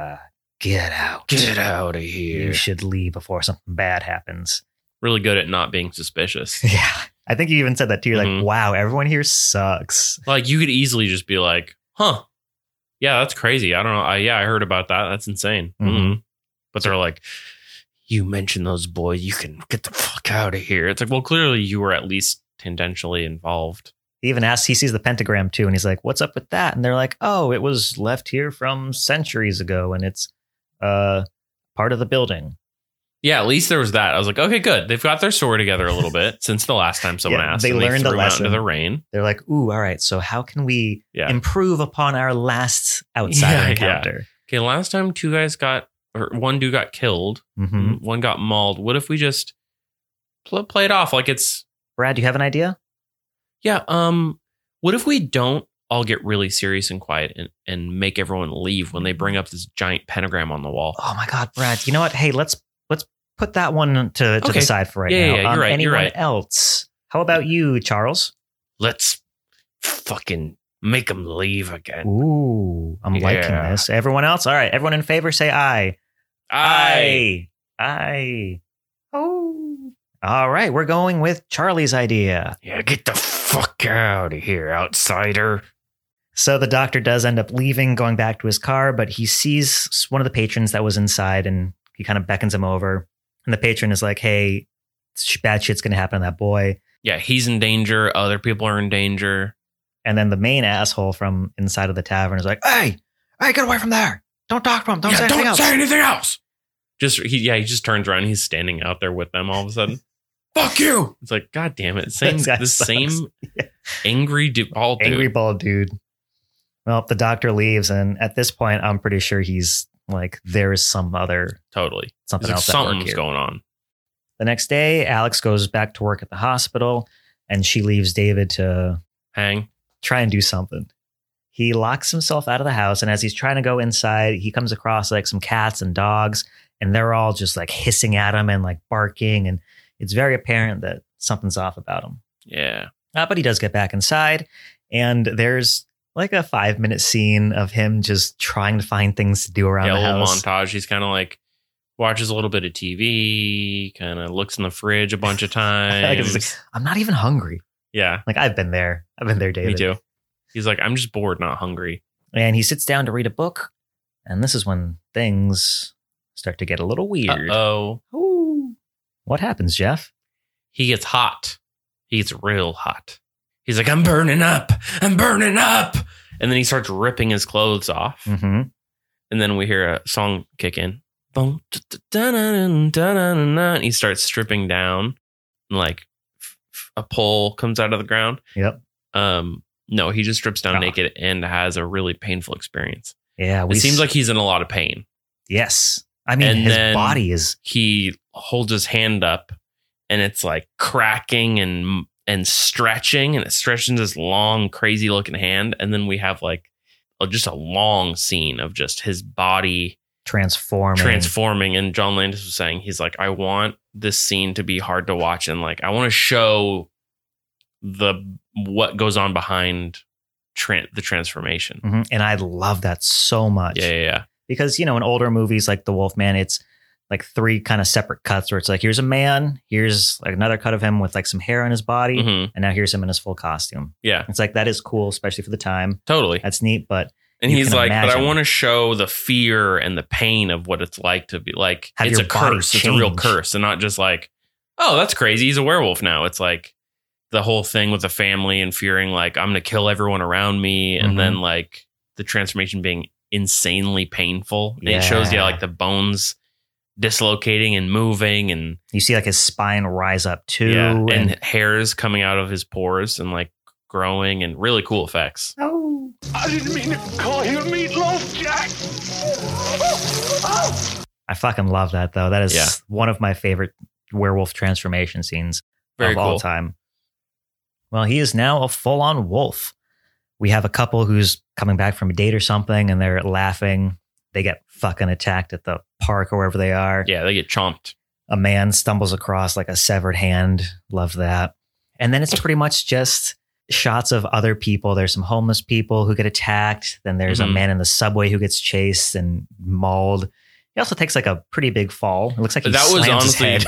B: get out.
C: Get out of
B: You
C: here.
B: should leave before something bad happens.
C: Really good at not being suspicious.
B: Yeah. I think you even said that too. You're
C: Mhm.
B: like, wow, everyone here sucks.
C: Like, you could easily just be like, huh, yeah, that's crazy. I don't know. I heard about that. That's insane.
B: Mhm.
C: Mhm. But they're like, you mentioned those boys. You can get the fuck out of here. It's like, well, clearly you were at least tangentially involved.
B: He even asks, he sees the pentagram too, and he's like, what's up with that? And they're like, oh, it was left here from centuries ago, and it's part of the building.
C: Yeah, at least there was that. I was like, okay, good. They've got their story together a little bit since the last time someone
B: Yeah,
C: asked.
B: they
C: and
B: learned a
C: threw 'em out
B: lesson.
C: into the rain.
B: They're like, ooh, all right, so how can we
C: Yeah.
B: improve upon our last outsider
C: Yeah,
B: encounter?
C: Okay, last time one dude got killed,
B: hmm
C: one got mauled. What if we just play it off like it's
B: Brad, do you have an idea?
C: yeah? What if we don't all get really serious and quiet and make everyone leave when they bring up this giant pentagram on the wall?
B: Oh my God, Brad, you know what? Hey, let's put that one to
C: Okay.
B: the side for right
C: Yeah,
B: now.
C: yeah, you're right,
B: Anyone
C: you're right.
B: else? How about you, Charles?
C: Let's fucking make them leave again.
B: Ooh, I'm liking
C: Yeah.
B: this. Everyone else? All right, everyone in favor, say aye. Aye. Oh. All right, we're going with Charlie's idea.
C: Yeah, get the fuck out of here, outsider.
B: So the doctor does end up leaving, going back to his car, but he sees one of the patrons that was inside and he kind of beckons him over. And the patron is like, hey, bad shit's going to happen to that boy.
C: Yeah, he's in danger. Other people are in danger.
B: And then the main asshole from inside of the tavern is like, hey, get away from there. Don't talk to him. Don't say anything else.
C: He just turns around. He's standing out there with them all of a sudden. Fuck you. It's like, God damn it. Same angry dude.
B: Angry bald dude. Well, the doctor leaves. And at this point, I'm pretty sure he's like, there is something else.
C: Something's going on.
B: The next day, Alex goes back to work at the hospital and she leaves David to try and do something. He locks himself out of the house. And as he's trying to go inside, he comes across like some cats and dogs and they're all just like hissing at him and like barking. And it's very apparent that something's off about him.
C: Yeah.
B: But he does get back inside and there's like a 5-minute scene of him just trying to find things to do around the house.
C: A little montage. He's kind of like watches a little bit of TV, kind of looks in the fridge a bunch of times.
B: Like, I'm not even hungry.
C: Yeah.
B: Like I've been there, David.
C: Me too. He's like, I'm just bored, not hungry.
B: And he sits down to read a book. And this is when things start to get a little weird.
C: Uh-oh.
B: What happens, Jeff?
C: He gets hot. He gets real hot. He's like, I'm burning up. And then he starts ripping his clothes off.
B: Mm-hmm.
C: And then we hear a song kick in. And he starts stripping down. And like a pole comes out of the ground.
B: Yep.
C: No, he just strips down naked and has a really painful experience.
B: Yeah.
C: It seems like he's in a lot of pain.
B: Yes. I mean, his body is...
C: He holds his hand up and it's like cracking and stretching, and it stretches this long, crazy looking hand. And then we have like just a long scene of just his body transforming. And John Landis was saying, he's like, I want this scene to be hard to watch. And like, I want to show what goes on behind the transformation.
B: Mm-hmm. And I love that so much.
C: Yeah.
B: Because, in older movies like The Wolfman, it's like 3 kind of separate cuts where it's like, here's a man, here's like another cut of him with like some hair on his body.
C: Mm-hmm.
B: And now here's him in his full costume.
C: Yeah.
B: It's like, that is cool, especially for the time.
C: Totally.
B: That's neat. And
C: he's like, but I want to show the fear and the pain of what it's like to be like, it's a curse. It's a real curse. And not just like, oh, that's crazy. He's a werewolf now. It's like the whole thing with the family and fearing like, I'm going to kill everyone around me. And then like the transformation being insanely painful. And it shows you like the bones dislocating and moving, and
B: you see like his spine rise up too.
C: Yeah, and hairs coming out of his pores and like growing, and really cool effects.
D: Oh, I didn't mean to call you meatloaf, Jack.
B: I fucking love that though. That is one of my favorite werewolf transformation scenes of all time. Well, he is now a full-on wolf. We have a couple who's coming back from a date or something, and they're laughing. They get fucking attacked at the park or wherever they are.
C: Yeah, they get chomped.
B: A man stumbles across like a severed hand. Love that. And then it's pretty much just shots of other people. There's some homeless people who get attacked. Then there's a man in the subway who gets chased and mauled. He also takes like a pretty big fall. It looks like he slams his head.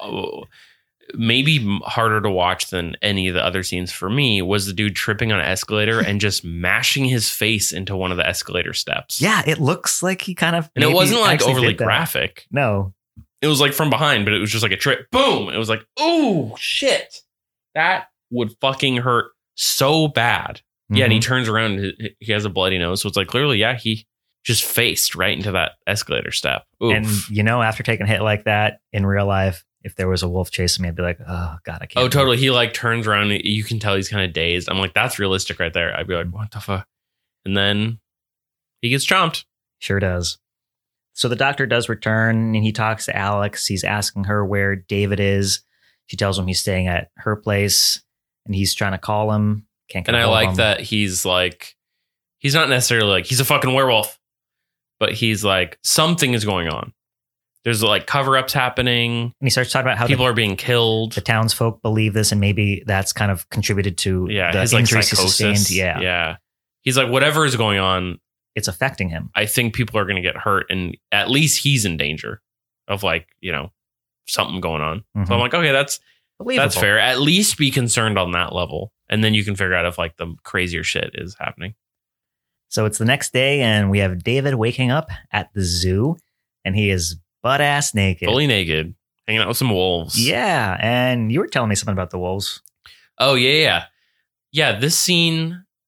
C: Maybe harder to watch than any of the other scenes for me was the dude tripping on an escalator and just mashing his face into one of the escalator steps.
B: Yeah, it looks like he kind of...
C: And it wasn't like overly graphic.
B: No.
C: It was like from behind, but it was just like a trip. Boom! It was like, oh, shit. That would fucking hurt so bad. Mm-hmm. Yeah, and he turns around and he has a bloody nose. So it's like, clearly, he just faced right into that escalator step. Oof.
B: And, after taking a hit like that in real life, if there was a wolf chasing me, I'd be like, oh, God, I can't.
C: Oh, totally. He like turns around. And you can tell he's kind of dazed. I'm like, that's realistic right there. I'd be like, what the fuck? And then he gets chomped.
B: Sure does. So the doctor does return and he talks to Alex. He's asking her where David is. She tells him he's staying at her place and he's trying to call him. Can't get
C: And I
B: hold of
C: like
B: him.
C: that he's like, he's not necessarily like, he's a fucking werewolf, but he's like, something is going on. There's like cover-ups happening.
B: And he starts talking about how
C: people are being killed.
B: The townsfolk believe this, and maybe that's kind of contributed to the
C: his
B: injuries
C: like
B: he
C: psychosis.
B: sustained.
C: Yeah. He's like, whatever is going on,
B: it's affecting him.
C: I think people are going to get hurt, and at least he's in danger of like, something going on.
B: Mm-hmm.
C: So I'm like, okay, that's
B: believable.
C: That's fair. At least be concerned on that level, and then you can figure out if like the crazier shit is happening.
B: So it's the next day, and we have David waking up at the zoo, and he is butt-ass naked.
C: Fully naked. Hanging out with some wolves.
B: Yeah. And you were telling me something about the wolves.
C: Oh, yeah. Yeah, this scene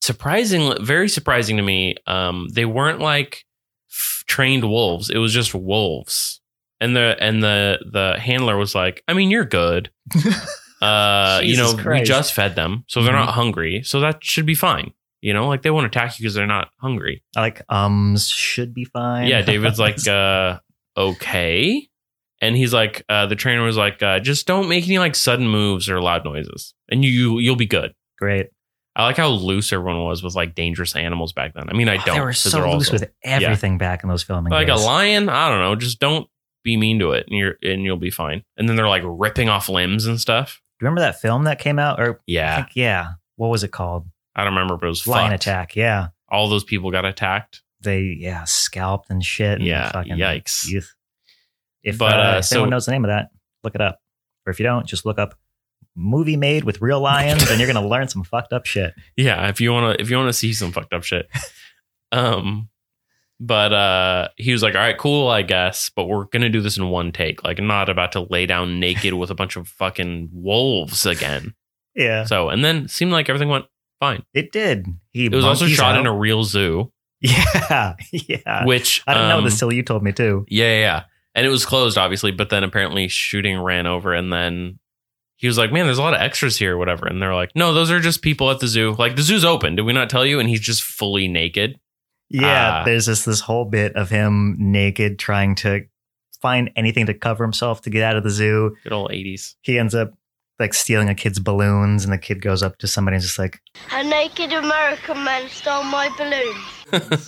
C: very surprising to me. They weren't like trained wolves. It was just wolves. And the handler was like, I mean, you're good.
B: Jesus
C: we
B: Christ.
C: just fed them, so they're not hungry. So that should be fine. Like they won't attack you because they're not hungry.
B: I like should be fine.
C: Yeah, David's like, okay. And he's like, the trainer was like, just don't make any like sudden moves or loud noises, and you'll be good.
B: Great.
C: I like how loose everyone was with like dangerous animals back then. I mean, I don't.
B: They were
C: 'cause
B: so
C: they're
B: loose
C: also-
B: with everything back in those filming
C: like
B: days.
C: a lion. I don't know. Just don't be mean to it, and you'll be fine. And then they're like ripping off limbs and stuff.
B: Do you remember that film that came out? Or
C: Yeah,
B: I think, yeah. What was it called?
C: I don't remember, but it was
B: Lion
C: fucked.
B: Attack. Yeah.
C: All those people got attacked.
B: They scalped and shit. And
C: Yeah,
B: fucking
C: yikes.
B: Youth. If
C: But,
B: if anyone knows the name of that, look it up. Or if you don't, just look up movie made with real lions, and you're gonna learn some fucked up shit.
C: Yeah, if you wanna see some fucked up shit. But he was like, all right, cool, I guess, but we're gonna do this in one take. Like, I'm not about to lay down naked with a bunch of fucking wolves again.
B: Yeah,
C: So, and then it seemed like everything went fine.
B: it did.
C: It was also shot in a real zoo,
B: yeah.
C: which
B: I didn't know this till you told me too.
C: Yeah. And it was closed, obviously, but then apparently shooting ran over, and then he was like, man, there's a lot of extras here or whatever. And they're like, no, those are just people at the zoo. Like, the zoo's open. Did we not tell you? And he's just fully naked.
B: Yeah, there's this whole bit of him naked trying to find anything to cover himself to get out of the zoo.
C: Good old 80s.
B: He ends up like stealing a kid's balloons, and the kid goes up to somebody and is just like,
E: A naked American man stole my balloons.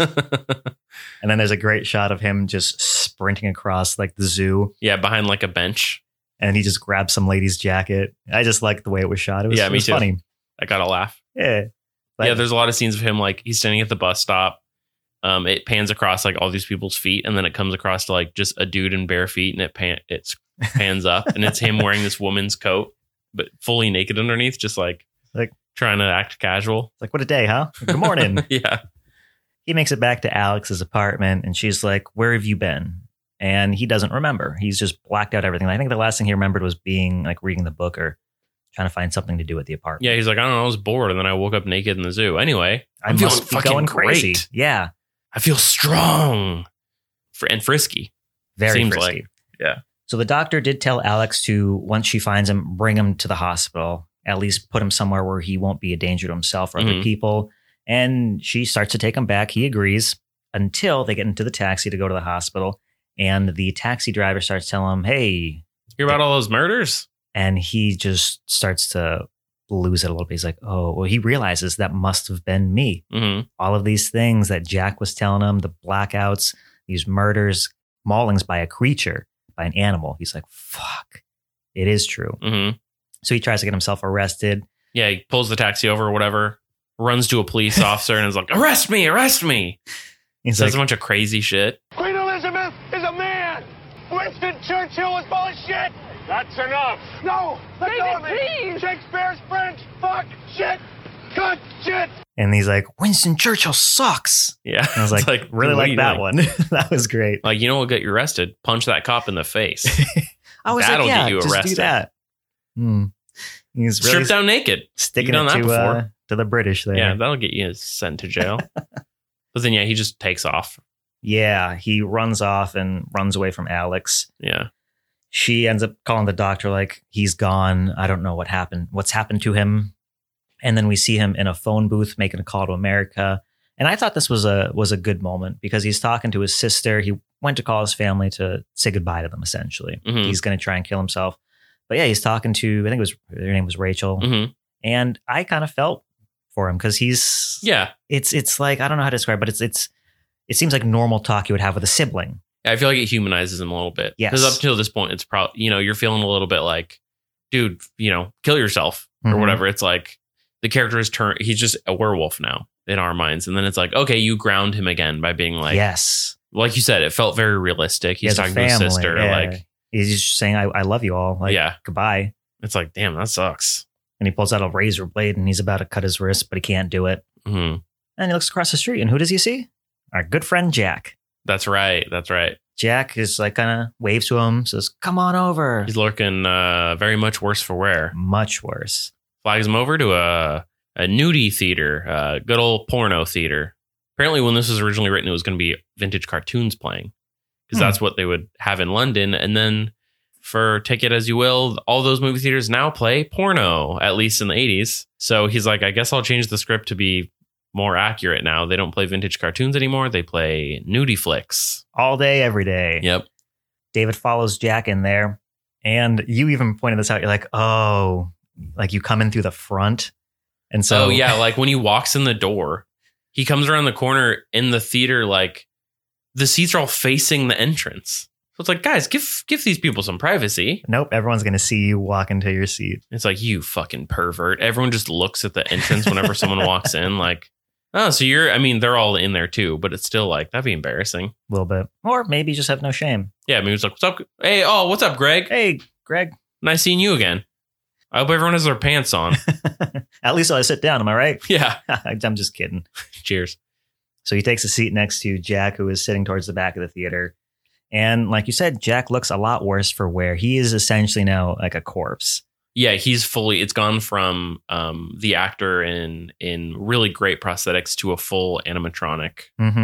B: and then there's a great shot of him just sprinting across like the zoo,
C: Yeah, behind like a bench.
B: and he just grabs some lady's jacket. I just liked the way it was shot. It was,
C: Yeah,
B: it
C: me
B: was
C: too.
B: funny.
C: I got to laugh.
B: Yeah. But
C: Yeah, there's a lot of scenes of him, like, he's standing at the bus stop. It pans across like all these people's feet, and then it comes across to like just a dude in bare feet, and it pans up, and it's him wearing this woman's coat, but fully naked underneath, just like trying to act casual.
B: like, what a day, huh? Good morning.
C: Yeah.
B: He makes it back to Alex's apartment, and she's like, where have you been? And he doesn't remember. He's just blacked out everything. I think the last thing he remembered was being like reading the book or trying to find something to do at the apartment.
C: Yeah, he's like, I don't know, I was bored, and then I woke up naked in the zoo. Anyway,
B: I
C: I'm
B: must
C: feeling
B: be
C: fucking
B: going crazy.
C: great.
B: Yeah.
C: I feel strong and frisky.
B: Very
C: Seems
B: frisky.
C: like. Yeah.
B: So the doctor did tell Alex to, once she finds him, bring him to the hospital, at least put him somewhere where he won't be a danger to himself or other
C: Mhm.
B: people. And she starts to take him back. He agrees until they get into the taxi to go to the hospital. And the taxi driver starts telling him, hey,
C: Hear about all those murders?
B: and he just starts to lose it a little bit. He's like, oh, well, he realizes that must have been me.
C: Mm-hmm.
B: All of these things that Jack was telling him, the blackouts, these murders, maulings by a creature, by an animal. He's like, fuck, it is true.
C: Mm-hmm.
B: So he tries to get himself arrested.
C: Yeah, he pulls the taxi over or whatever, runs to a police officer and is like, arrest me, arrest me.
B: He's
C: Says
B: like,
C: a bunch of crazy shit.
D: Queen Elizabeth is a man. Winston Churchill is full of shit. That's enough. No, let go of me. Please. Shakespeare's French. Fuck. Shit. Cut. Shit.
B: and he's like, Winston Churchill sucks.
C: Yeah.
B: And I was like,
C: It's
B: really
C: what are
B: like
C: you
B: that
C: doing?
B: one. That was great.
C: Like, you know what'll get you arrested? Punch that cop in the face.
B: I was
C: That'll
B: like, yeah,
C: get you
B: just
C: arrested.
B: do that. He's really
C: Strip down naked.
B: sticking
C: You've done
B: it
C: that before.
B: to the British there.
C: Yeah, that'll get you sent to jail. But then, yeah, he just takes off.
B: Yeah, he runs off and runs away from Alex.
C: Yeah.
B: She ends up calling the doctor like he's gone. I don't know what's happened to him. And then we see him in a phone booth making a call to America. And I thought this was a good moment because he's talking to his sister. He went to call his family to say goodbye to them, essentially.
C: Mhm.
B: He's going to try and kill himself. But yeah, he's talking to, I think her name was Rachel.
C: Mm-hmm.
B: And I kind of felt for him because he's,
C: Yeah.
B: it's like, I don't know how to describe it, but it seems like normal talk you would have with a sibling.
C: I feel like it humanizes him a little bit.
B: Yes.
C: Because up until this point, it's probably, you're feeling a little bit like, dude, kill yourself or
B: Mhm.
C: whatever. It's like the character is he's just a werewolf now in our minds. And then it's like, okay, you ground him again by being like,
B: Yes.
C: like you said, it felt very realistic. He's
B: He has a
C: talking to his
B: family,
C: sister.
B: yeah.
C: Like,
B: He's just saying, I love you all. Like,
C: Yeah.
B: goodbye.
C: it's like, damn, that sucks.
B: And he pulls out a razor blade and he's about to cut his wrist, but he can't do it.
C: Hmm.
B: And he looks across the street and who does he see? Our good friend Jack.
C: That's right. That's right.
B: Jack is like kind of waves to him, says, come on over.
C: He's looking very much worse for wear.
B: Much worse.
C: Flags him over to a nudie theater, good old porno theater. Apparently, when this was originally written, it was going to be vintage cartoons playing because that's what they would have in London. And then for take it as you will, all those movie theaters now play porno, at least in the 80s. So he's like, I guess I'll change the script to be more accurate now. They don't play vintage cartoons anymore. They play nudie flicks.
B: All day, every day.
C: Yep.
B: David follows Jack in there. And you even pointed this out. You're like, oh, like you come in through the front. And so,
C: oh, yeah. Like when he walks in the door, he comes around the corner in the theater, like the seats are all facing the entrance. So it's like, guys, give these people some privacy.
B: Nope, everyone's going to see you walk into your seat.
C: It's like, you fucking pervert. Everyone just looks at the entrance whenever someone walks in like, oh, so they're all in there too, but it's still like, that'd be embarrassing.
B: A little bit. Or maybe just have no shame.
C: Yeah, maybe it's like, what's up? Hey, what's up, Greg?
B: Hey, Greg.
C: Nice seeing you again. I hope everyone has their pants on.
B: At least I sit down, am I right?
C: Yeah.
B: I'm just kidding.
C: Cheers.
B: So he takes a seat next to Jack, who is sitting towards the back of the theater. And like you said, Jack looks a lot worse for wear. He is essentially now like a corpse.
C: Yeah, it's gone from the actor in really great prosthetics to a full animatronic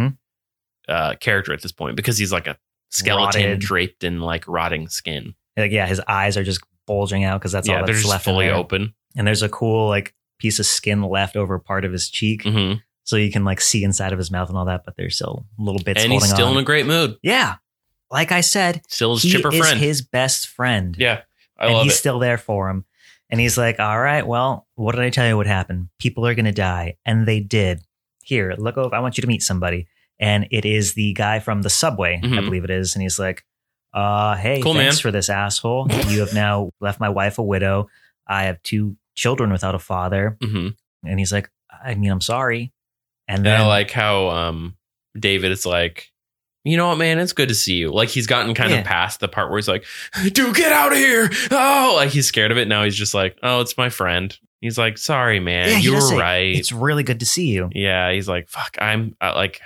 C: character at this point, because he's like a skeleton draped in like rotting skin.
B: Like, yeah, his eyes are just bulging out because that's all that's
C: they're just
B: left
C: fully
B: in there.
C: open.
B: And there's a cool like piece of skin left over part of his cheek.
C: Mm-hmm.
B: So you can like see inside of his mouth and all that, but there's still little bits
C: And
B: holding
C: he's still
B: on.
C: in a great mood.
B: Yeah. Like I said,
C: Still his
B: he
C: chipper
B: is
C: friend.
B: his best friend.
C: Yeah, I
B: and
C: love
B: he's
C: it.
B: still there for him. And he's like, all right, well, what did I tell you would happen? People are going to die. And they did. Here, look over. I want you to meet somebody. And it is the guy from the subway, I
C: Mhm.
B: believe it is. And he's like, hey,
C: Cool,
B: thanks
C: man.
B: for this, asshole. You have now left my wife a widow. I have 2 children without a father.
C: Mm-hmm.
B: And he's like, I mean, I'm sorry. And
C: And
B: then
C: I like how David is like, you know what, man, it's good to see you. Like he's gotten kind of past the part where he's like, dude, get out of here. Oh, like he's scared of it. Now he's just like, oh, it's my friend. He's like, sorry, man,
B: yeah, he
C: you
B: does
C: were
B: say,
C: right.
B: It's really good to see you.
C: Yeah, he's like, fuck, I'm like,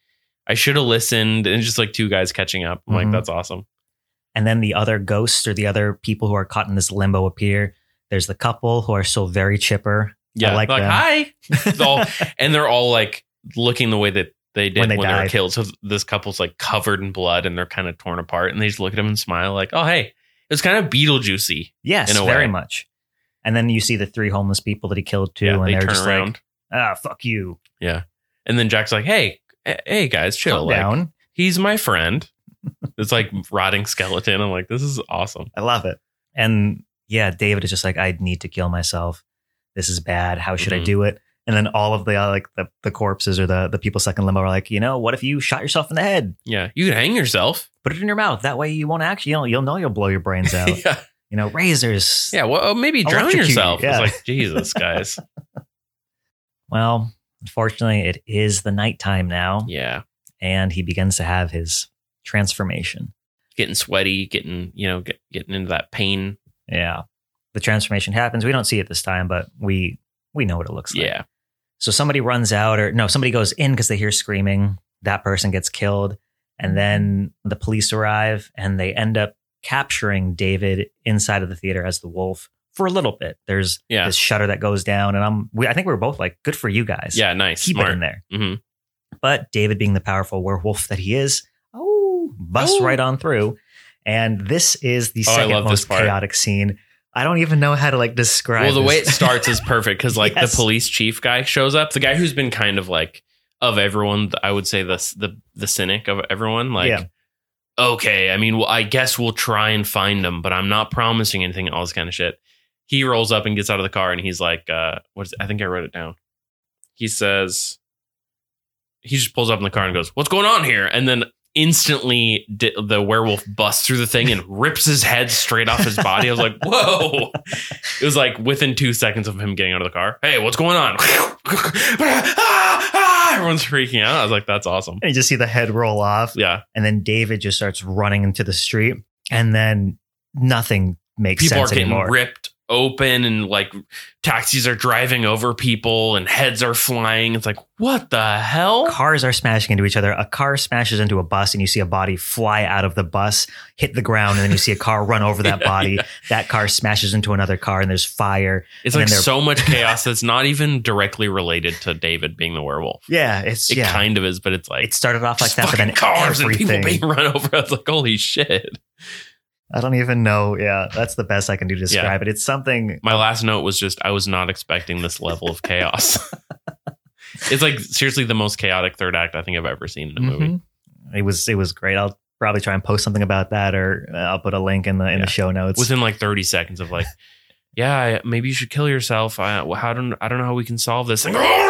C: I should have listened. And just like 2 guys catching up. I'm
B: Mhm.
C: like, that's awesome.
B: And then the other ghosts or the other people who are caught in this limbo appear. There's the couple who are still very chipper.
C: Yeah,
B: I like
C: like
B: them.
C: hi. And they're all like looking the way that they did
B: When
C: when
B: they
C: they were
B: died.
C: killed. So this couple's like covered in blood and they're kind of torn apart. And they just look at him and smile like, oh, hey, it was kind of Beetlejuicy.
B: Yes,
C: in a
B: very
C: way.
B: much. And then you see the 3 homeless people that he killed too.
C: Yeah,
B: and
C: they
B: they're
C: turn
B: just
C: around.
B: like, fuck you.
C: Yeah. And then Jack's like, hey guys, chill.
B: Calm
C: Like,
B: down.
C: he's my friend. It's like rotting skeleton. I'm like, this is awesome.
B: I love it. And yeah, David is just like, I need to kill myself. This is bad. How should I
C: Mhm.
B: do it? And then all of the like the corpses or the people stuck in limbo are like, what if you shot yourself in the head?
C: Yeah. You could hang yourself.
B: Put it in your mouth. That way you won't actually, you'll know you'll blow your brains out.
C: Yeah.
B: Razors.
C: Yeah. Well, maybe drown
B: Electrocute you,
C: yourself.
B: yeah.
C: It's like, Jesus, guys.
B: Well, unfortunately, it is the nighttime now.
C: Yeah.
B: And he begins to have his transformation.
C: Getting sweaty, getting into that pain.
B: Yeah. The transformation happens. We don't see it this time, but we know what it looks like.
C: Yeah.
B: So somebody runs out, or no, somebody goes in because they hear screaming. That person gets killed. And then the police arrive and they end up capturing David inside of the theater as the wolf for a little bit. There's this shutter that goes down. And I think we were both like, good for you guys.
C: Yeah, nice.
B: Keep
C: Smart.
B: it in there.
C: Mm-hmm.
B: But David, being the powerful werewolf that he is, busts right on through. And this is the second
C: I love this
B: most
C: part.
B: chaotic scene. I don't even know how to like describe.
C: Well, the way it
B: this.
C: starts is perfect because like
B: Yes.
C: the police chief guy shows up, the guy who's been kind of like of everyone. I would say the cynic of everyone. Like,
B: Yeah.
C: okay, I mean, well, I guess we'll try and find him, but I'm not promising anything. All this kind of shit. He rolls up and gets out of the car and he's like, I think I wrote it down. He says, he just pulls up in the car and goes, "What's going on here?" And then instantly the werewolf busts through the thing and rips his head straight off his body. I was like, whoa. It was like within 2 seconds of him getting out of the car. Hey, what's going on? Everyone's freaking out. I was like, that's awesome.
B: And you just see the head roll off.
C: Yeah.
B: And then David just starts running into the street. And then nothing makes
C: People are
B: sense
C: getting
B: anymore.
C: ripped open and like taxis are driving over people and heads are flying. It's like, what the hell?
B: Cars are smashing into each other. A car smashes into a bus and you see a body fly out of the bus, hit the ground, and then you see a car run over that body. That car smashes into another car and there's fire.
C: It's like so much chaos that's not even directly related to David being the werewolf.
B: Yeah,
C: It kind of is, but it's like
B: it started off like that, but then
C: cars
B: everything.
C: and people being run over. I was like, holy shit.
B: I don't even know. Yeah, that's the best I can do to describe it. It's something.
C: My last note was just, I was not expecting this level of chaos. It's like seriously the most chaotic third act I think I've ever seen in a movie.
B: It was great. I'll probably try and post something about that, or I'll put a link in the show notes.
C: Within like 30 seconds of like, yeah, maybe you should kill yourself. I don't know how we can solve this. It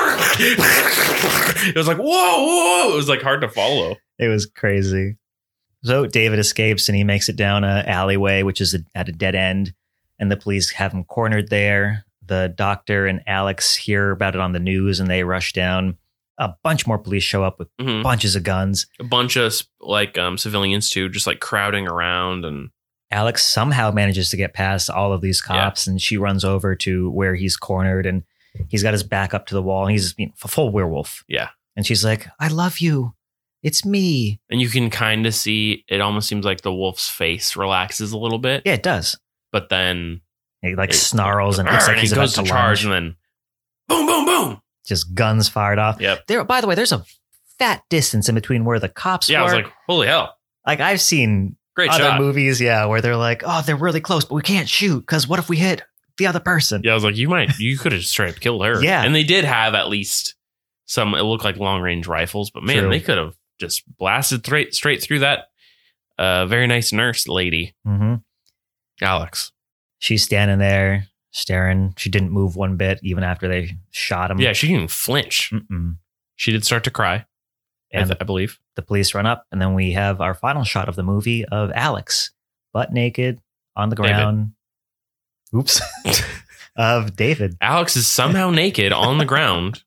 C: was like, whoa. It was like hard to follow.
B: It was crazy. So David escapes and he makes it down an alleyway, which is at a dead end, and the police have him cornered there. The doctor and Alex hear about it on the news and they rush down. A bunch more police show up with bunches of guns.
C: A bunch of like civilians too, just like crowding around. And
B: Alex somehow manages to get past all of these cops, and she runs over to where he's cornered, and he's got his back up to the wall, and he's a full werewolf.
C: Yeah.
B: And she's like, I love you. It's me.
C: And you can kind of see, it almost seems like the wolf's face relaxes a little bit.
B: Yeah, it does.
C: But then
B: he snarls and looks like he's
C: goes
B: about
C: to
B: to
C: charge,
B: lunge.
C: and then boom, boom, boom.
B: Just guns fired off.
C: Yep.
B: By the way, there's a fat distance in between where the cops were.
C: I was like, holy hell.
B: Like I've seen
C: Great
B: other
C: shot.
B: movies, where they're like, oh, they're really close, but we can't shoot because what if we hit the other person?
C: Yeah, I was like, you could have straight up killed her.
B: Yeah.
C: And they did have at least some, it looked like long range rifles, but man,
B: True.
C: they could have just blasted straight through that very nice nurse lady.
B: Mm-hmm.
C: Alex.
B: She's standing there staring. She didn't move one bit even after they shot him.
C: Yeah, she didn't even flinch.
B: Mm-mm.
C: She did start to cry,
B: And
C: I believe.
B: the police run up, and then we have our final shot of the movie of Alex, butt naked on the ground. Oops. Of David.
C: Alex is somehow naked on the ground.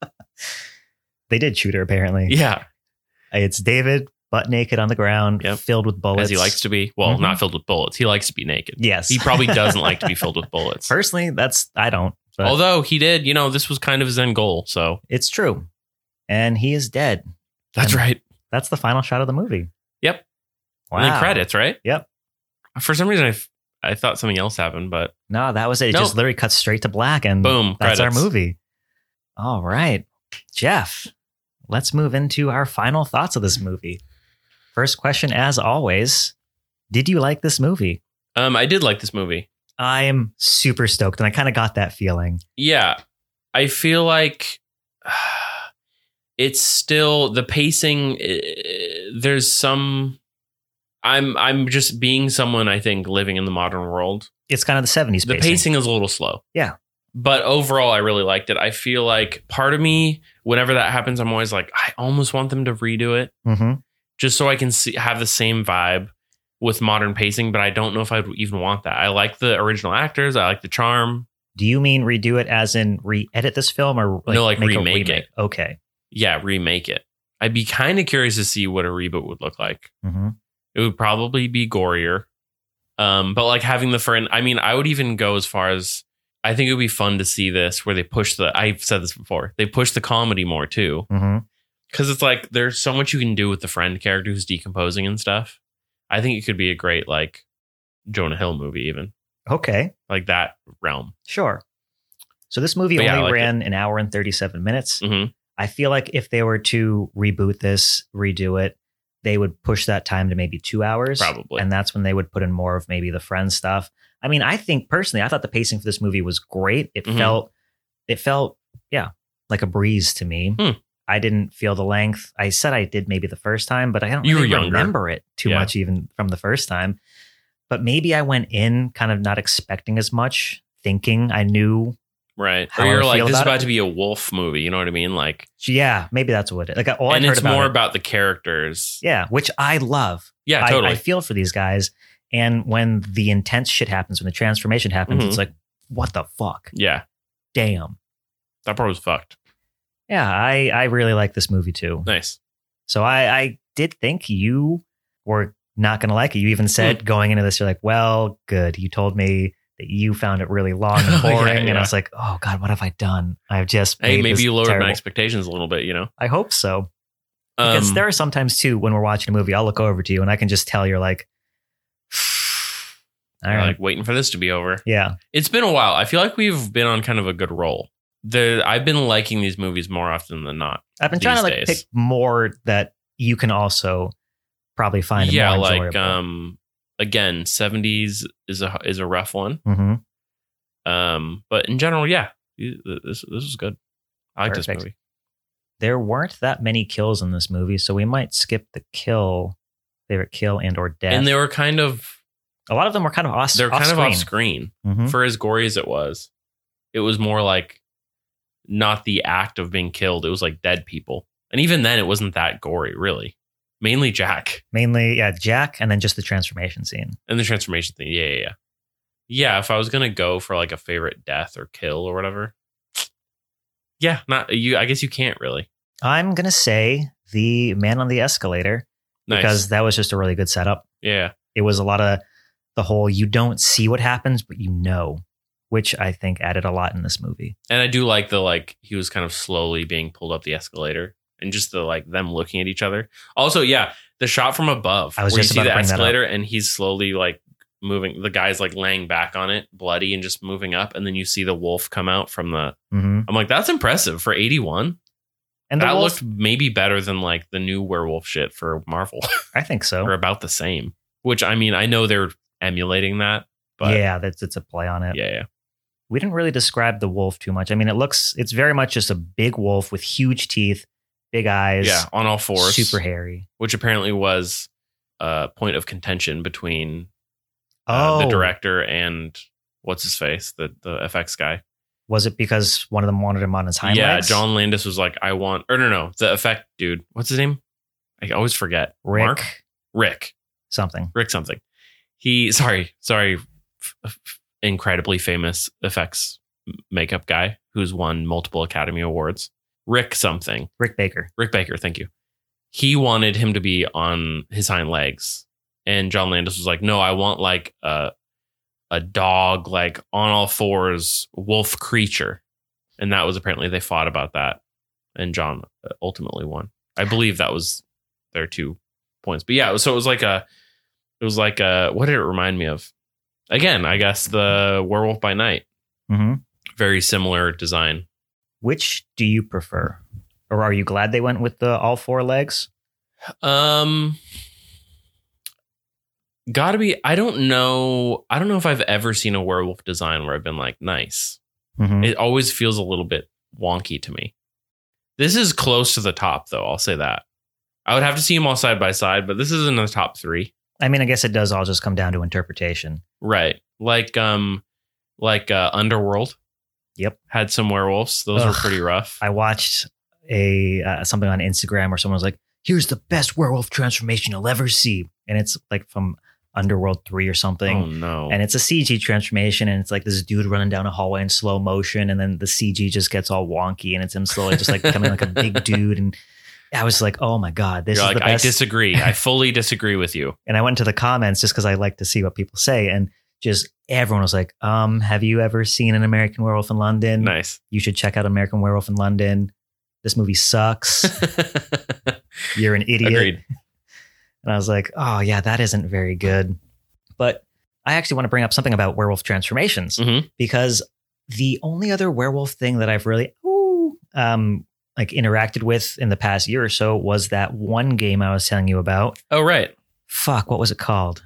B: They did shoot her, apparently.
C: Yeah,
B: It's David, butt naked on the ground,
C: Yep.
B: filled with bullets.
C: as he likes to be. Well,
B: Mhm.
C: not filled with bullets. He likes to be naked.
B: Yes.
C: He probably doesn't like to be filled with bullets.
B: Personally, I don't. But
C: Although he did, this was kind of his end goal. So
B: it's true. And he is dead.
C: that's
B: And
C: right.
B: That's the final shot of the movie.
C: Yep.
B: Wow.
C: And then credits, right?
B: Yep.
C: For some reason, I thought something else happened, but
B: No, that was it. It
C: Nope.
B: just literally cuts straight to black, and
C: Boom,
B: that's
C: credits.
B: our movie. All right. Jeff, let's move into our final thoughts of this movie. First question, as always, did you like this movie?
C: I did like this movie.
B: I'm super stoked, and I kind of got that feeling.
C: Yeah, I feel like it's still the pacing. There's some. I'm just being someone, I think, living in the modern world.
B: It's kind of the 70s
C: The pacing is a little slow.
B: Yeah.
C: But overall, I really liked it. I feel like part of me, whenever that happens, I'm always like, I almost want them to redo it
B: Mm-hmm.
C: just so I can have the same vibe with modern pacing. But I don't know if I'd even want that. I like the original actors. I like the charm.
B: Do you mean redo it as in re-edit this film, or
C: No, like
B: make a
C: remake
B: remake?
C: it.
B: Okay.
C: Yeah, remake it. I'd be kind of curious to see what a reboot would look like.
B: Mm-hmm.
C: It would probably be gorier. But like having the friend, I mean, I would even go as far as I think it would be fun to see this where they push I've said this before, they push the comedy more too.
B: Mm-hmm.
C: Because it's like there's so much you can do with the friend character who's decomposing and stuff. I think it could be a great like Jonah Hill movie, even
B: Okay.
C: like that realm.
B: Sure. So this movie
C: But yeah, I
B: only
C: liked
B: ran an hour and 37 minutes.
C: Mm-hmm.
B: I feel like if they were to reboot this, redo it, they would push that time to maybe 2 hours.
C: Probably.
B: And that's when they would put in more of maybe the Friends stuff. I mean, I think personally, I thought the pacing for this movie was great. It
C: Mhm.
B: felt, like a breeze to me. I didn't feel the length. I said I did maybe the first time, but I don't
C: You were
B: really
C: younger.
B: remember it too
C: Yeah.
B: much even from the first time. But maybe I went in kind of not expecting as much, thinking I knew.
C: Right.
B: How
C: Or
B: I
C: you're like,
B: feel
C: this is
B: about it.
C: about to be a wolf movie. You know what I mean? Like,
B: Yeah, maybe that's what it is. Like all
C: and
B: I'd heard
C: it's
B: about
C: more
B: it.
C: about the characters.
B: Yeah, which I love.
C: Yeah,
B: I,
C: totally.
B: I feel for these guys. And when the intense shit happens, when the transformation happens,
C: Mhm.
B: it's like, what the fuck?
C: Yeah.
B: Damn.
C: That part was fucked.
B: Yeah, I really like this movie too.
C: Nice.
B: So I did think you were not going to like it. You even said going into this, you're like, well, good. You told me that you found it really long and boring.
C: Yeah.
B: And I was like, oh God, what have I done? I've just made
C: maybe
B: this
C: you lowered
B: terrible.
C: my expectations a little bit, you know?
B: I hope so. Because there are sometimes too, when we're watching a movie, I'll look over to you and I can just tell you're like, all
C: You're
B: right.
C: like waiting for this to be over.
B: Yeah.
C: It's been a while. I feel like we've been on kind of a good roll. I've been liking these movies more often than not.
B: I've been trying to like
C: days.
B: pick more that you can also probably find
C: Yeah,
B: more
C: like
B: enjoyable.
C: again, 70s is a rough one.
B: Mm-hmm.
C: But in general, yeah, this is good. I like this
B: Perfect.
C: movie.
B: There weren't that many kills in this movie, so we might skip the favorite kill and or death.
C: And they were kind of
B: a lot of them were kind of off.
C: they're kind of off screen.
B: Mhm.
C: For as gory as it was more like not the act of being killed. It was like dead people. And even then it wasn't that gory, really. Mainly Jack.
B: Mainly, yeah, Jack, and then just the transformation scene.
C: And the transformation thing. Yeah. Yeah, if I was gonna go for like a favorite death or kill or whatever. Yeah, not you. I guess you can't really.
B: I'm gonna say the man on the escalator
C: Nice.
B: because that was just a really good setup.
C: Yeah.
B: It was a lot of the whole you don't see what happens, but you know, which I think added a lot in this movie.
C: And I do like he was kind of slowly being pulled up the escalator and just the like them looking at each other. Also, yeah, the shot from above
B: I was
C: where you
B: just
C: see
B: about
C: the
B: to bring that up.
C: escalator and he's slowly like moving. The guy's like laying back on it, bloody and just moving up. And then you see the wolf come out from the.
B: Mm-hmm.
C: I'm like, that's impressive for 81.
B: And the
C: That
B: wolf,
C: looked maybe better than like the new werewolf shit for Marvel
B: I think so.
C: or about the same. Which I mean, I know they're emulating that, but
B: Yeah, it's a play on it.
C: yeah.
B: We didn't really describe the wolf too much. I mean, it's very much just a big wolf with huge teeth, big eyes.
C: Yeah, on all fours.
B: Super hairy.
C: Which apparently was a point of contention between
B: Oh,
C: the director and what's his face, the FX guy.
B: Was it because one of them wanted him on his hind
C: Yeah,
B: legs?
C: John Landis was like, no, the effect dude. What's his name? I always forget.
B: Rick
C: Rick
B: something.
C: something. Sorry, incredibly famous effects makeup guy who's won multiple Academy Awards. Rick something.
B: Rick Baker.
C: Rick Baker, thank you. He wanted him to be on his hind legs. And John Landis was like, no, I want like a dog, like on all fours, wolf creature. And that was apparently they fought about that. And John ultimately won. I believe that was their 2 points. But yeah, so it was like what did it remind me of? Again, I guess the Werewolf by Night.
B: Mm-hmm.
C: Very similar design.
B: Which do you prefer? Or are you glad they went with the all four legs?
C: Gotta be. I don't know if I've ever seen a werewolf design where I've been like, nice.
B: Mm-hmm.
C: It always feels a little bit wonky to me. This is close to the top, though. I'll say that. I would have to see them all side by side, but this is in the top 3.
B: I mean, I guess it does all just come down to interpretation.
C: Right. Like Underworld.
B: Yep.
C: Had some werewolves. Those were pretty rough.
B: I watched something on Instagram where someone was like, here's the best werewolf transformation you'll ever see. And it's like from Underworld 3 or something.
C: Oh, no.
B: And it's a CG transformation. And it's like this dude running down a hallway in slow motion. And then the CG just gets all wonky. And it's him slowly just like becoming like a big dude. And I was like, oh my God, this
C: You're
B: is
C: like,
B: the best.
C: I disagree. I fully disagree with you.
B: And I went to the comments just because I like to see what people say. And just everyone was like, have you ever seen An American Werewolf in London?
C: Nice.
B: You should check out American Werewolf in London. This movie sucks. You're an idiot.
C: Agreed.
B: And I was like, oh yeah, that isn't very good. But I actually want to bring up something about werewolf transformations
C: Mhm.
B: because the only other werewolf thing that I've really like interacted with in the past year or so was that one game I was telling you about.
C: Oh, right.
B: Fuck, what was it called?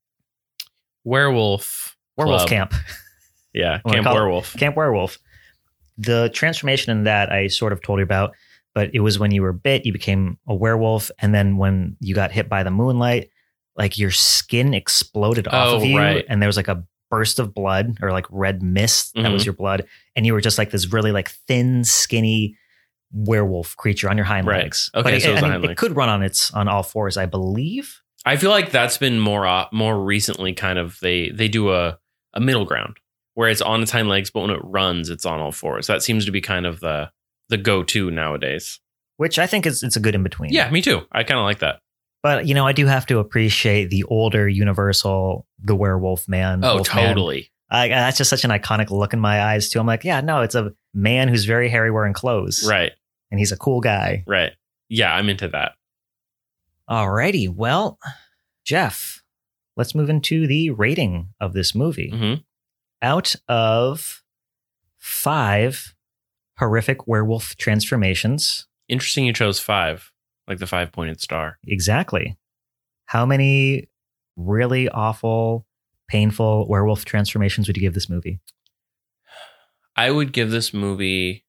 C: Werewolf
B: Werewolf
C: Club.
B: Camp.
C: Yeah,
B: I'm gonna
C: Camp
B: call it
C: Werewolf.
B: Camp Werewolf. The transformation in that I sort of told you about, but it was when you were bit, you became a werewolf. And then when you got hit by the moonlight, like your skin exploded off of you.
C: Right.
B: And there was like a burst of blood or like red mist that
C: Mhm.
B: was your blood. And you were just like this really like thin, skinny werewolf creature on your hind
C: Right.
B: legs.
C: Okay,
B: But
C: so it was
B: I
C: the
B: mean,
C: hind
B: it
C: legs.
B: could run on all fours, I believe.
C: I feel like that's been more recently kind of they do a middle ground where it's on its hind legs, but when it runs, it's on all fours. That seems to be kind of the go-to nowadays.
B: Which I think it's a good in between.
C: Yeah, me too. I kind of like that.
B: But, I do have to appreciate the older Universal, the werewolf man.
C: Oh,
B: Wolfman.
C: totally.
B: That's just such an iconic look in my eyes too. I'm like, yeah, no, it's a man who's very hairy wearing clothes.
C: Right.
B: And he's a cool guy.
C: Right. Yeah, I'm into that.
B: Alrighty. Well, Jeff, let's move into the rating of this movie.
C: Mm-hmm.
B: Out of 5 horrific werewolf transformations.
C: Interesting you chose 5, like the 5-pointed star.
B: Exactly. How many really awful, painful werewolf transformations would you give this movie?
C: I would give this movie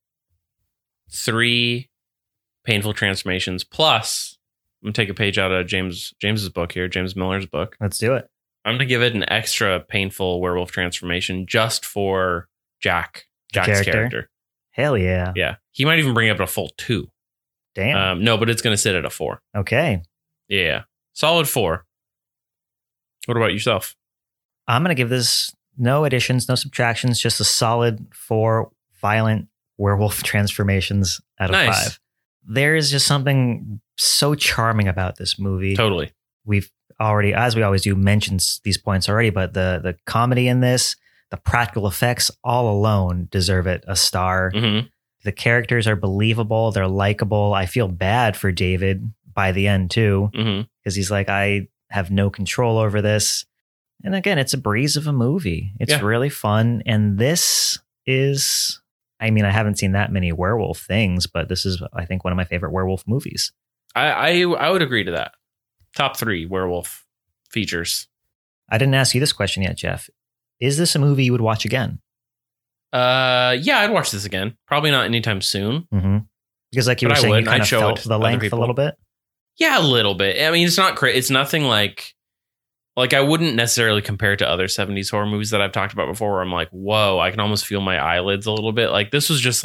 C: 3 painful transformations plus, I'm going to take a page out of James's book here, James Miller's book.
B: Let's do it.
C: I'm going to give it an extra painful werewolf transformation just for Jack's character.
B: Hell yeah.
C: Yeah. He might even bring it up to a full 2.
B: Damn.
C: No, but it's going to sit at a 4.
B: Okay.
C: Yeah. Solid 4. What about yourself?
B: I'm going to give this no additions, no subtractions, just a solid 4 violent werewolf transformations out of
C: Nice.
B: 5. There is just something so charming about this movie.
C: Totally.
B: We've already, as we always do, mentioned these points already, but the comedy in this, the practical effects all alone deserve it a star.
C: Mm-hmm.
B: The characters are believable. They're likable. I feel bad for David by the end too,
C: Mm-hmm.
B: because he's like, I have no control over this. And again, it's a breeze of a movie. It's
C: Yeah.
B: really fun. And this is, I mean, I haven't seen that many werewolf things, but this is, I think, one of my favorite werewolf movies.
C: I would agree to that. Top 3 werewolf features.
B: I didn't ask you this question yet, Jeff. Is this a movie you would watch again?
C: Yeah, I'd watch this again. Probably not anytime soon.
B: Mm-hmm. Because like you
C: But
B: were
C: I
B: saying,
C: would.
B: you kind
C: I'd
B: of
C: show
B: felt
C: it to
B: the
C: other
B: length a
C: people.
B: little bit.
C: Yeah, a little bit. I mean, it's not great. It's nothing like I wouldn't necessarily compare it to other 70s horror movies that I've talked about before where I'm like, whoa, I can almost feel my eyelids a little bit. Like this was just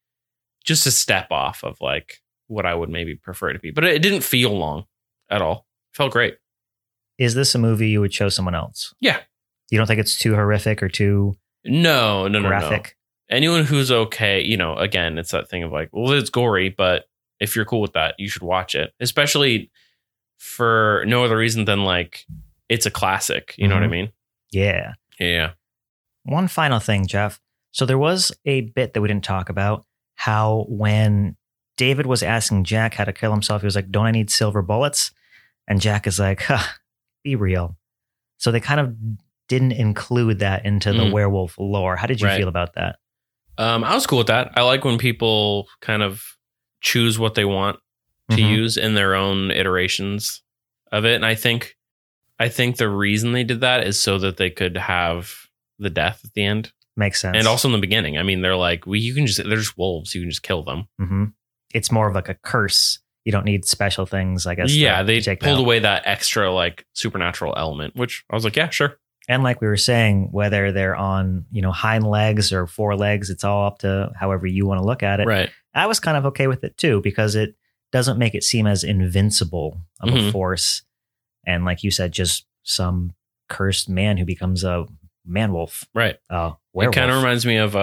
C: a step off of like what I would maybe prefer it to be. But it didn't feel long at all. It felt great.
B: Is this a movie you would show someone else?
C: Yeah.
B: You don't think it's too horrific or too
C: No.
B: graphic?
C: Anyone who's okay, again, it's that thing of like, well, it's gory, but if you're cool with that, you should watch it, especially for no other reason than like it's a classic. You know what I mean?
B: Yeah.
C: Yeah.
B: One final thing, Jeff. So there was a bit that we didn't talk about, how when David was asking Jack how to kill himself, he was like, don't I need silver bullets? And Jack is like, be real. So they kind of didn't include that into the werewolf lore. How did you feel about that?
C: I was cool with that. I like when people kind of choose what they want to use in their own iterations of it. And I think the reason they did that is so that they could have the death at the end.
B: Makes sense.
C: And also in the beginning. I mean, they're like, they're just wolves. You can just kill them.
B: Mm-hmm. It's more of like a curse. You don't need special things, I guess.
C: Yeah, they
B: take
C: pulled
B: out.
C: away that extra like supernatural element, which I was like, yeah, sure.
B: And like we were saying, whether they're on, hind legs or 4 legs, it's all up to however you want to look at it.
C: Right.
B: I was kind of okay with it too, because it doesn't make it seem as invincible of a force. And like you said, just some cursed man who becomes a man wolf.
C: Right.
B: Werewolf.
C: It kind of reminds me of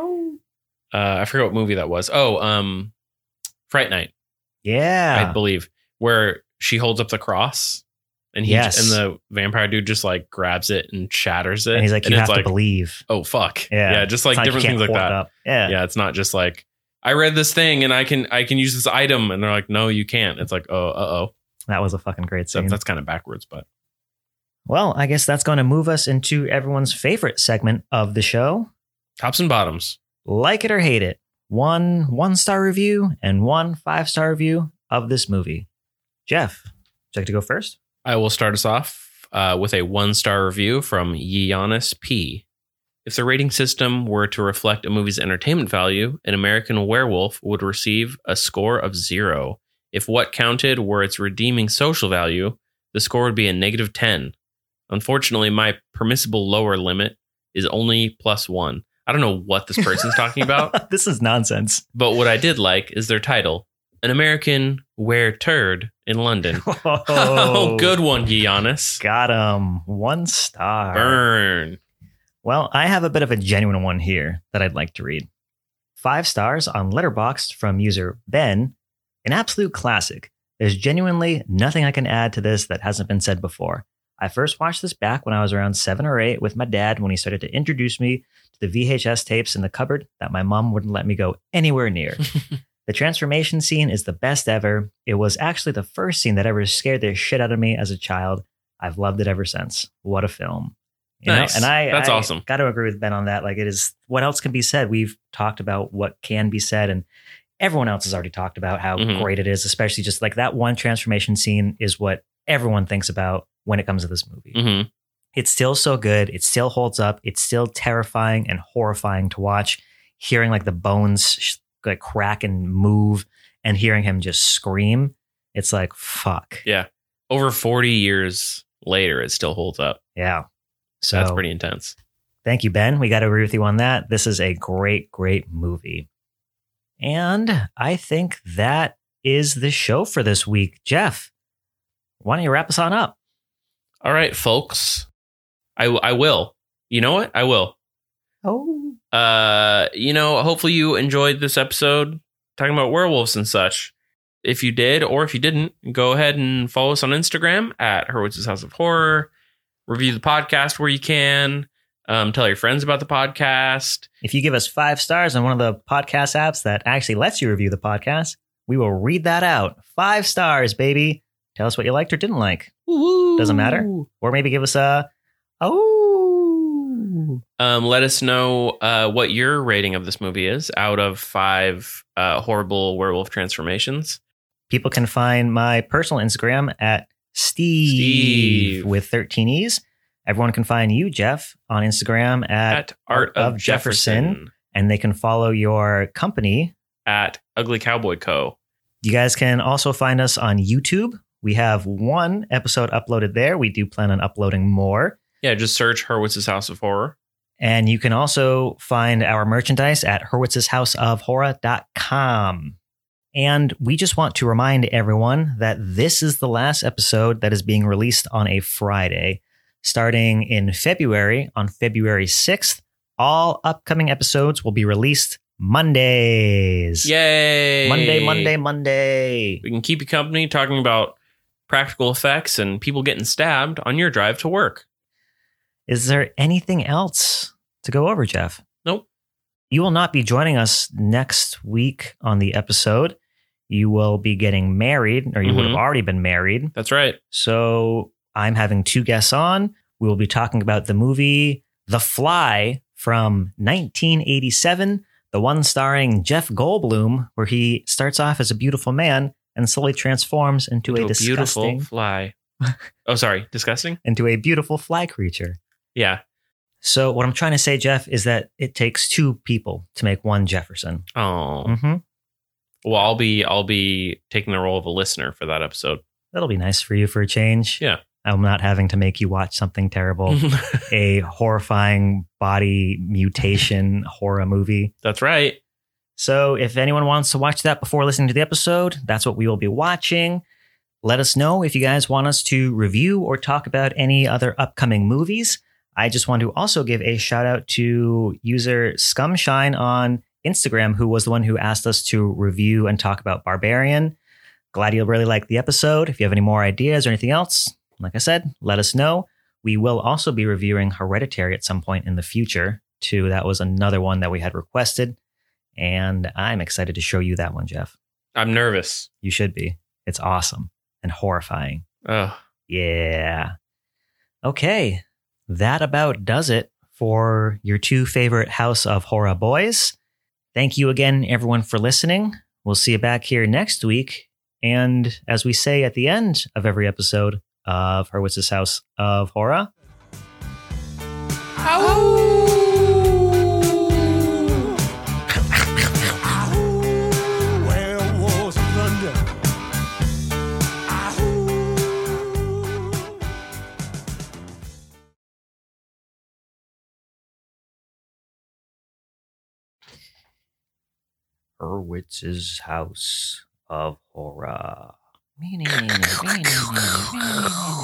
C: I forget what movie that was. Fright Night,
B: Yeah.
C: I believe, where she holds up the cross and
B: Yes.
C: and the vampire dude just like grabs it and shatters it.
B: And he's like, you
C: it's
B: have to believe.
C: oh fuck.
B: Yeah.
C: Just like
B: It's not
C: different
B: you
C: things
B: can't
C: like
B: hold
C: that.
B: it up. Yeah.
C: Yeah, it's not just like I read this thing and I can use this item, and they're like, no, you can't. It's like, oh.
B: That was a fucking great
C: So
B: scene.
C: that's kind of backwards, but
B: Well, I guess that's going to move us into everyone's favorite segment of the show.
C: tops and bottoms.
B: Like it or hate it. 1 1-star review and 1 5-star review of this movie. Jeff, would you like to go first?
C: I will start us off with a 1-star review from Giannis P. If the rating system were to reflect a movie's entertainment value, An American Werewolf would receive a score of 0. If what counted were its redeeming social value, the score would be a -10. Unfortunately, my permissible lower limit is only +1. I don't know what this person's talking about,
B: This is nonsense.
C: but what I did like is their title, An American Were-Turd in London. Oh, good one, Giannis.
B: Got him. 1 star.
C: Burn.
B: Well, I have a bit of a genuine one here that I'd like to read. 5 stars on Letterboxd from user Ben. An absolute classic. There's genuinely nothing I can add to this that hasn't been said before. I first watched this back when I was around 7 or 8 with my dad when he started to introduce me to the VHS tapes in the cupboard that my mom wouldn't let me go anywhere near. The transformation scene is the best ever. It was actually the first scene that ever scared the shit out of me as a child. I've loved it ever since. What a film. You
C: Nice.
B: know? And
C: That's awesome.
B: Got to agree with Ben on that. Like, it is, what else can be said? We've talked about what can be said, and everyone else has already talked about how
C: Mhm.
B: great it is, especially just like that one transformation scene is what everyone thinks about when it comes to this movie.
C: hmm
B: It's still so good. It still holds up. It's still terrifying and horrifying to watch. Hearing like the bones like crack and move and hearing him just scream. It's like, fuck.
C: Yeah. Over 40 years later, it still holds up.
B: Yeah. So
C: That's pretty intense.
B: thank you, Ben. We got to agree with you on that. This is a great, great movie. And I think that is the show for this week. Jeff, why don't you wrap us on up?
C: All right, folks. I will. You know what? I will.
B: Oh,
C: Hopefully you enjoyed this episode talking about werewolves and such. If you did, or if you didn't, go ahead and follow us on Instagram at Hurwitz's House of Horror. Review the podcast where you can. Tell your friends about the podcast.
B: if you give us 5 stars on one of the podcast apps that actually lets you review the podcast, we will read that out. 5 stars, baby. Tell us what you liked or didn't like. Doesn't matter. Or maybe give us a, oh.
C: Let us know what your rating of this movie is out of 5 horrible werewolf transformations.
B: People can find my personal Instagram at Steve with 13 E's. Everyone can find you, Jeff, on Instagram at
C: Art of Jefferson
B: and they can follow your company.
C: at Ugly Cowboy Co.
B: You guys can also find us on YouTube. We have 1 episode uploaded there. We do plan on uploading more.
C: Yeah, just search Hurwitz's House of Horror.
B: And you can also find our merchandise at hurwitzeshouseofhorror.com. And we just want to remind everyone that this is the last episode that is being released on a Friday. Starting in February, on February 6th, all upcoming episodes will be released Mondays.
C: Yay!
B: Monday.
C: We can keep you company talking about practical effects and people getting stabbed on your drive to work.
B: Is there anything else to go over, Jeff?
C: Nope.
B: You will not be joining us next week on the episode. You will be getting married, or you would have already been married.
C: That's right.
B: So I'm having 2 guests on. We will be talking about the movie The Fly from 1987, the one starring Jeff Goldblum, where he starts off as a beautiful man and slowly transforms into a disgusting,
C: beautiful fly. Oh, sorry. Disgusting?
B: into a beautiful fly creature.
C: Yeah.
B: So what I'm trying to say, Jeff, is that it takes 2 people to make one Jefferson.
C: Oh.
B: Mm-hmm.
C: Well, I'll be taking the role of a listener for that episode.
B: That'll be nice for you for a change.
C: Yeah.
B: I'm not having to make you watch something terrible, a horrifying body mutation horror movie.
C: That's right.
B: So if anyone wants to watch that before listening to the episode, that's what we will be watching. Let us know if you guys want us to review or talk about any other upcoming movies. I just want to also give a shout out to user Scumshine on Instagram, who was the one who asked us to review and talk about Barbarian. Glad you really liked the episode. If you have any more ideas or anything else, like I said, let us know. We will also be reviewing Hereditary at some point in the future, too. That was another one that we had requested, and I'm excited to show you that one, Jeff.
C: I'm nervous.
B: You should be. It's awesome and horrifying.
C: Oh,
B: Yeah. Okay. That about does it for your 2 favorite House of Horror boys. Thank you again, everyone, for listening. We'll see you back here next week. And as we say at the end of every episode of Hurwitz's House of Horror,
D: Werewolves of London.
B: Hurwitz's House of Horror.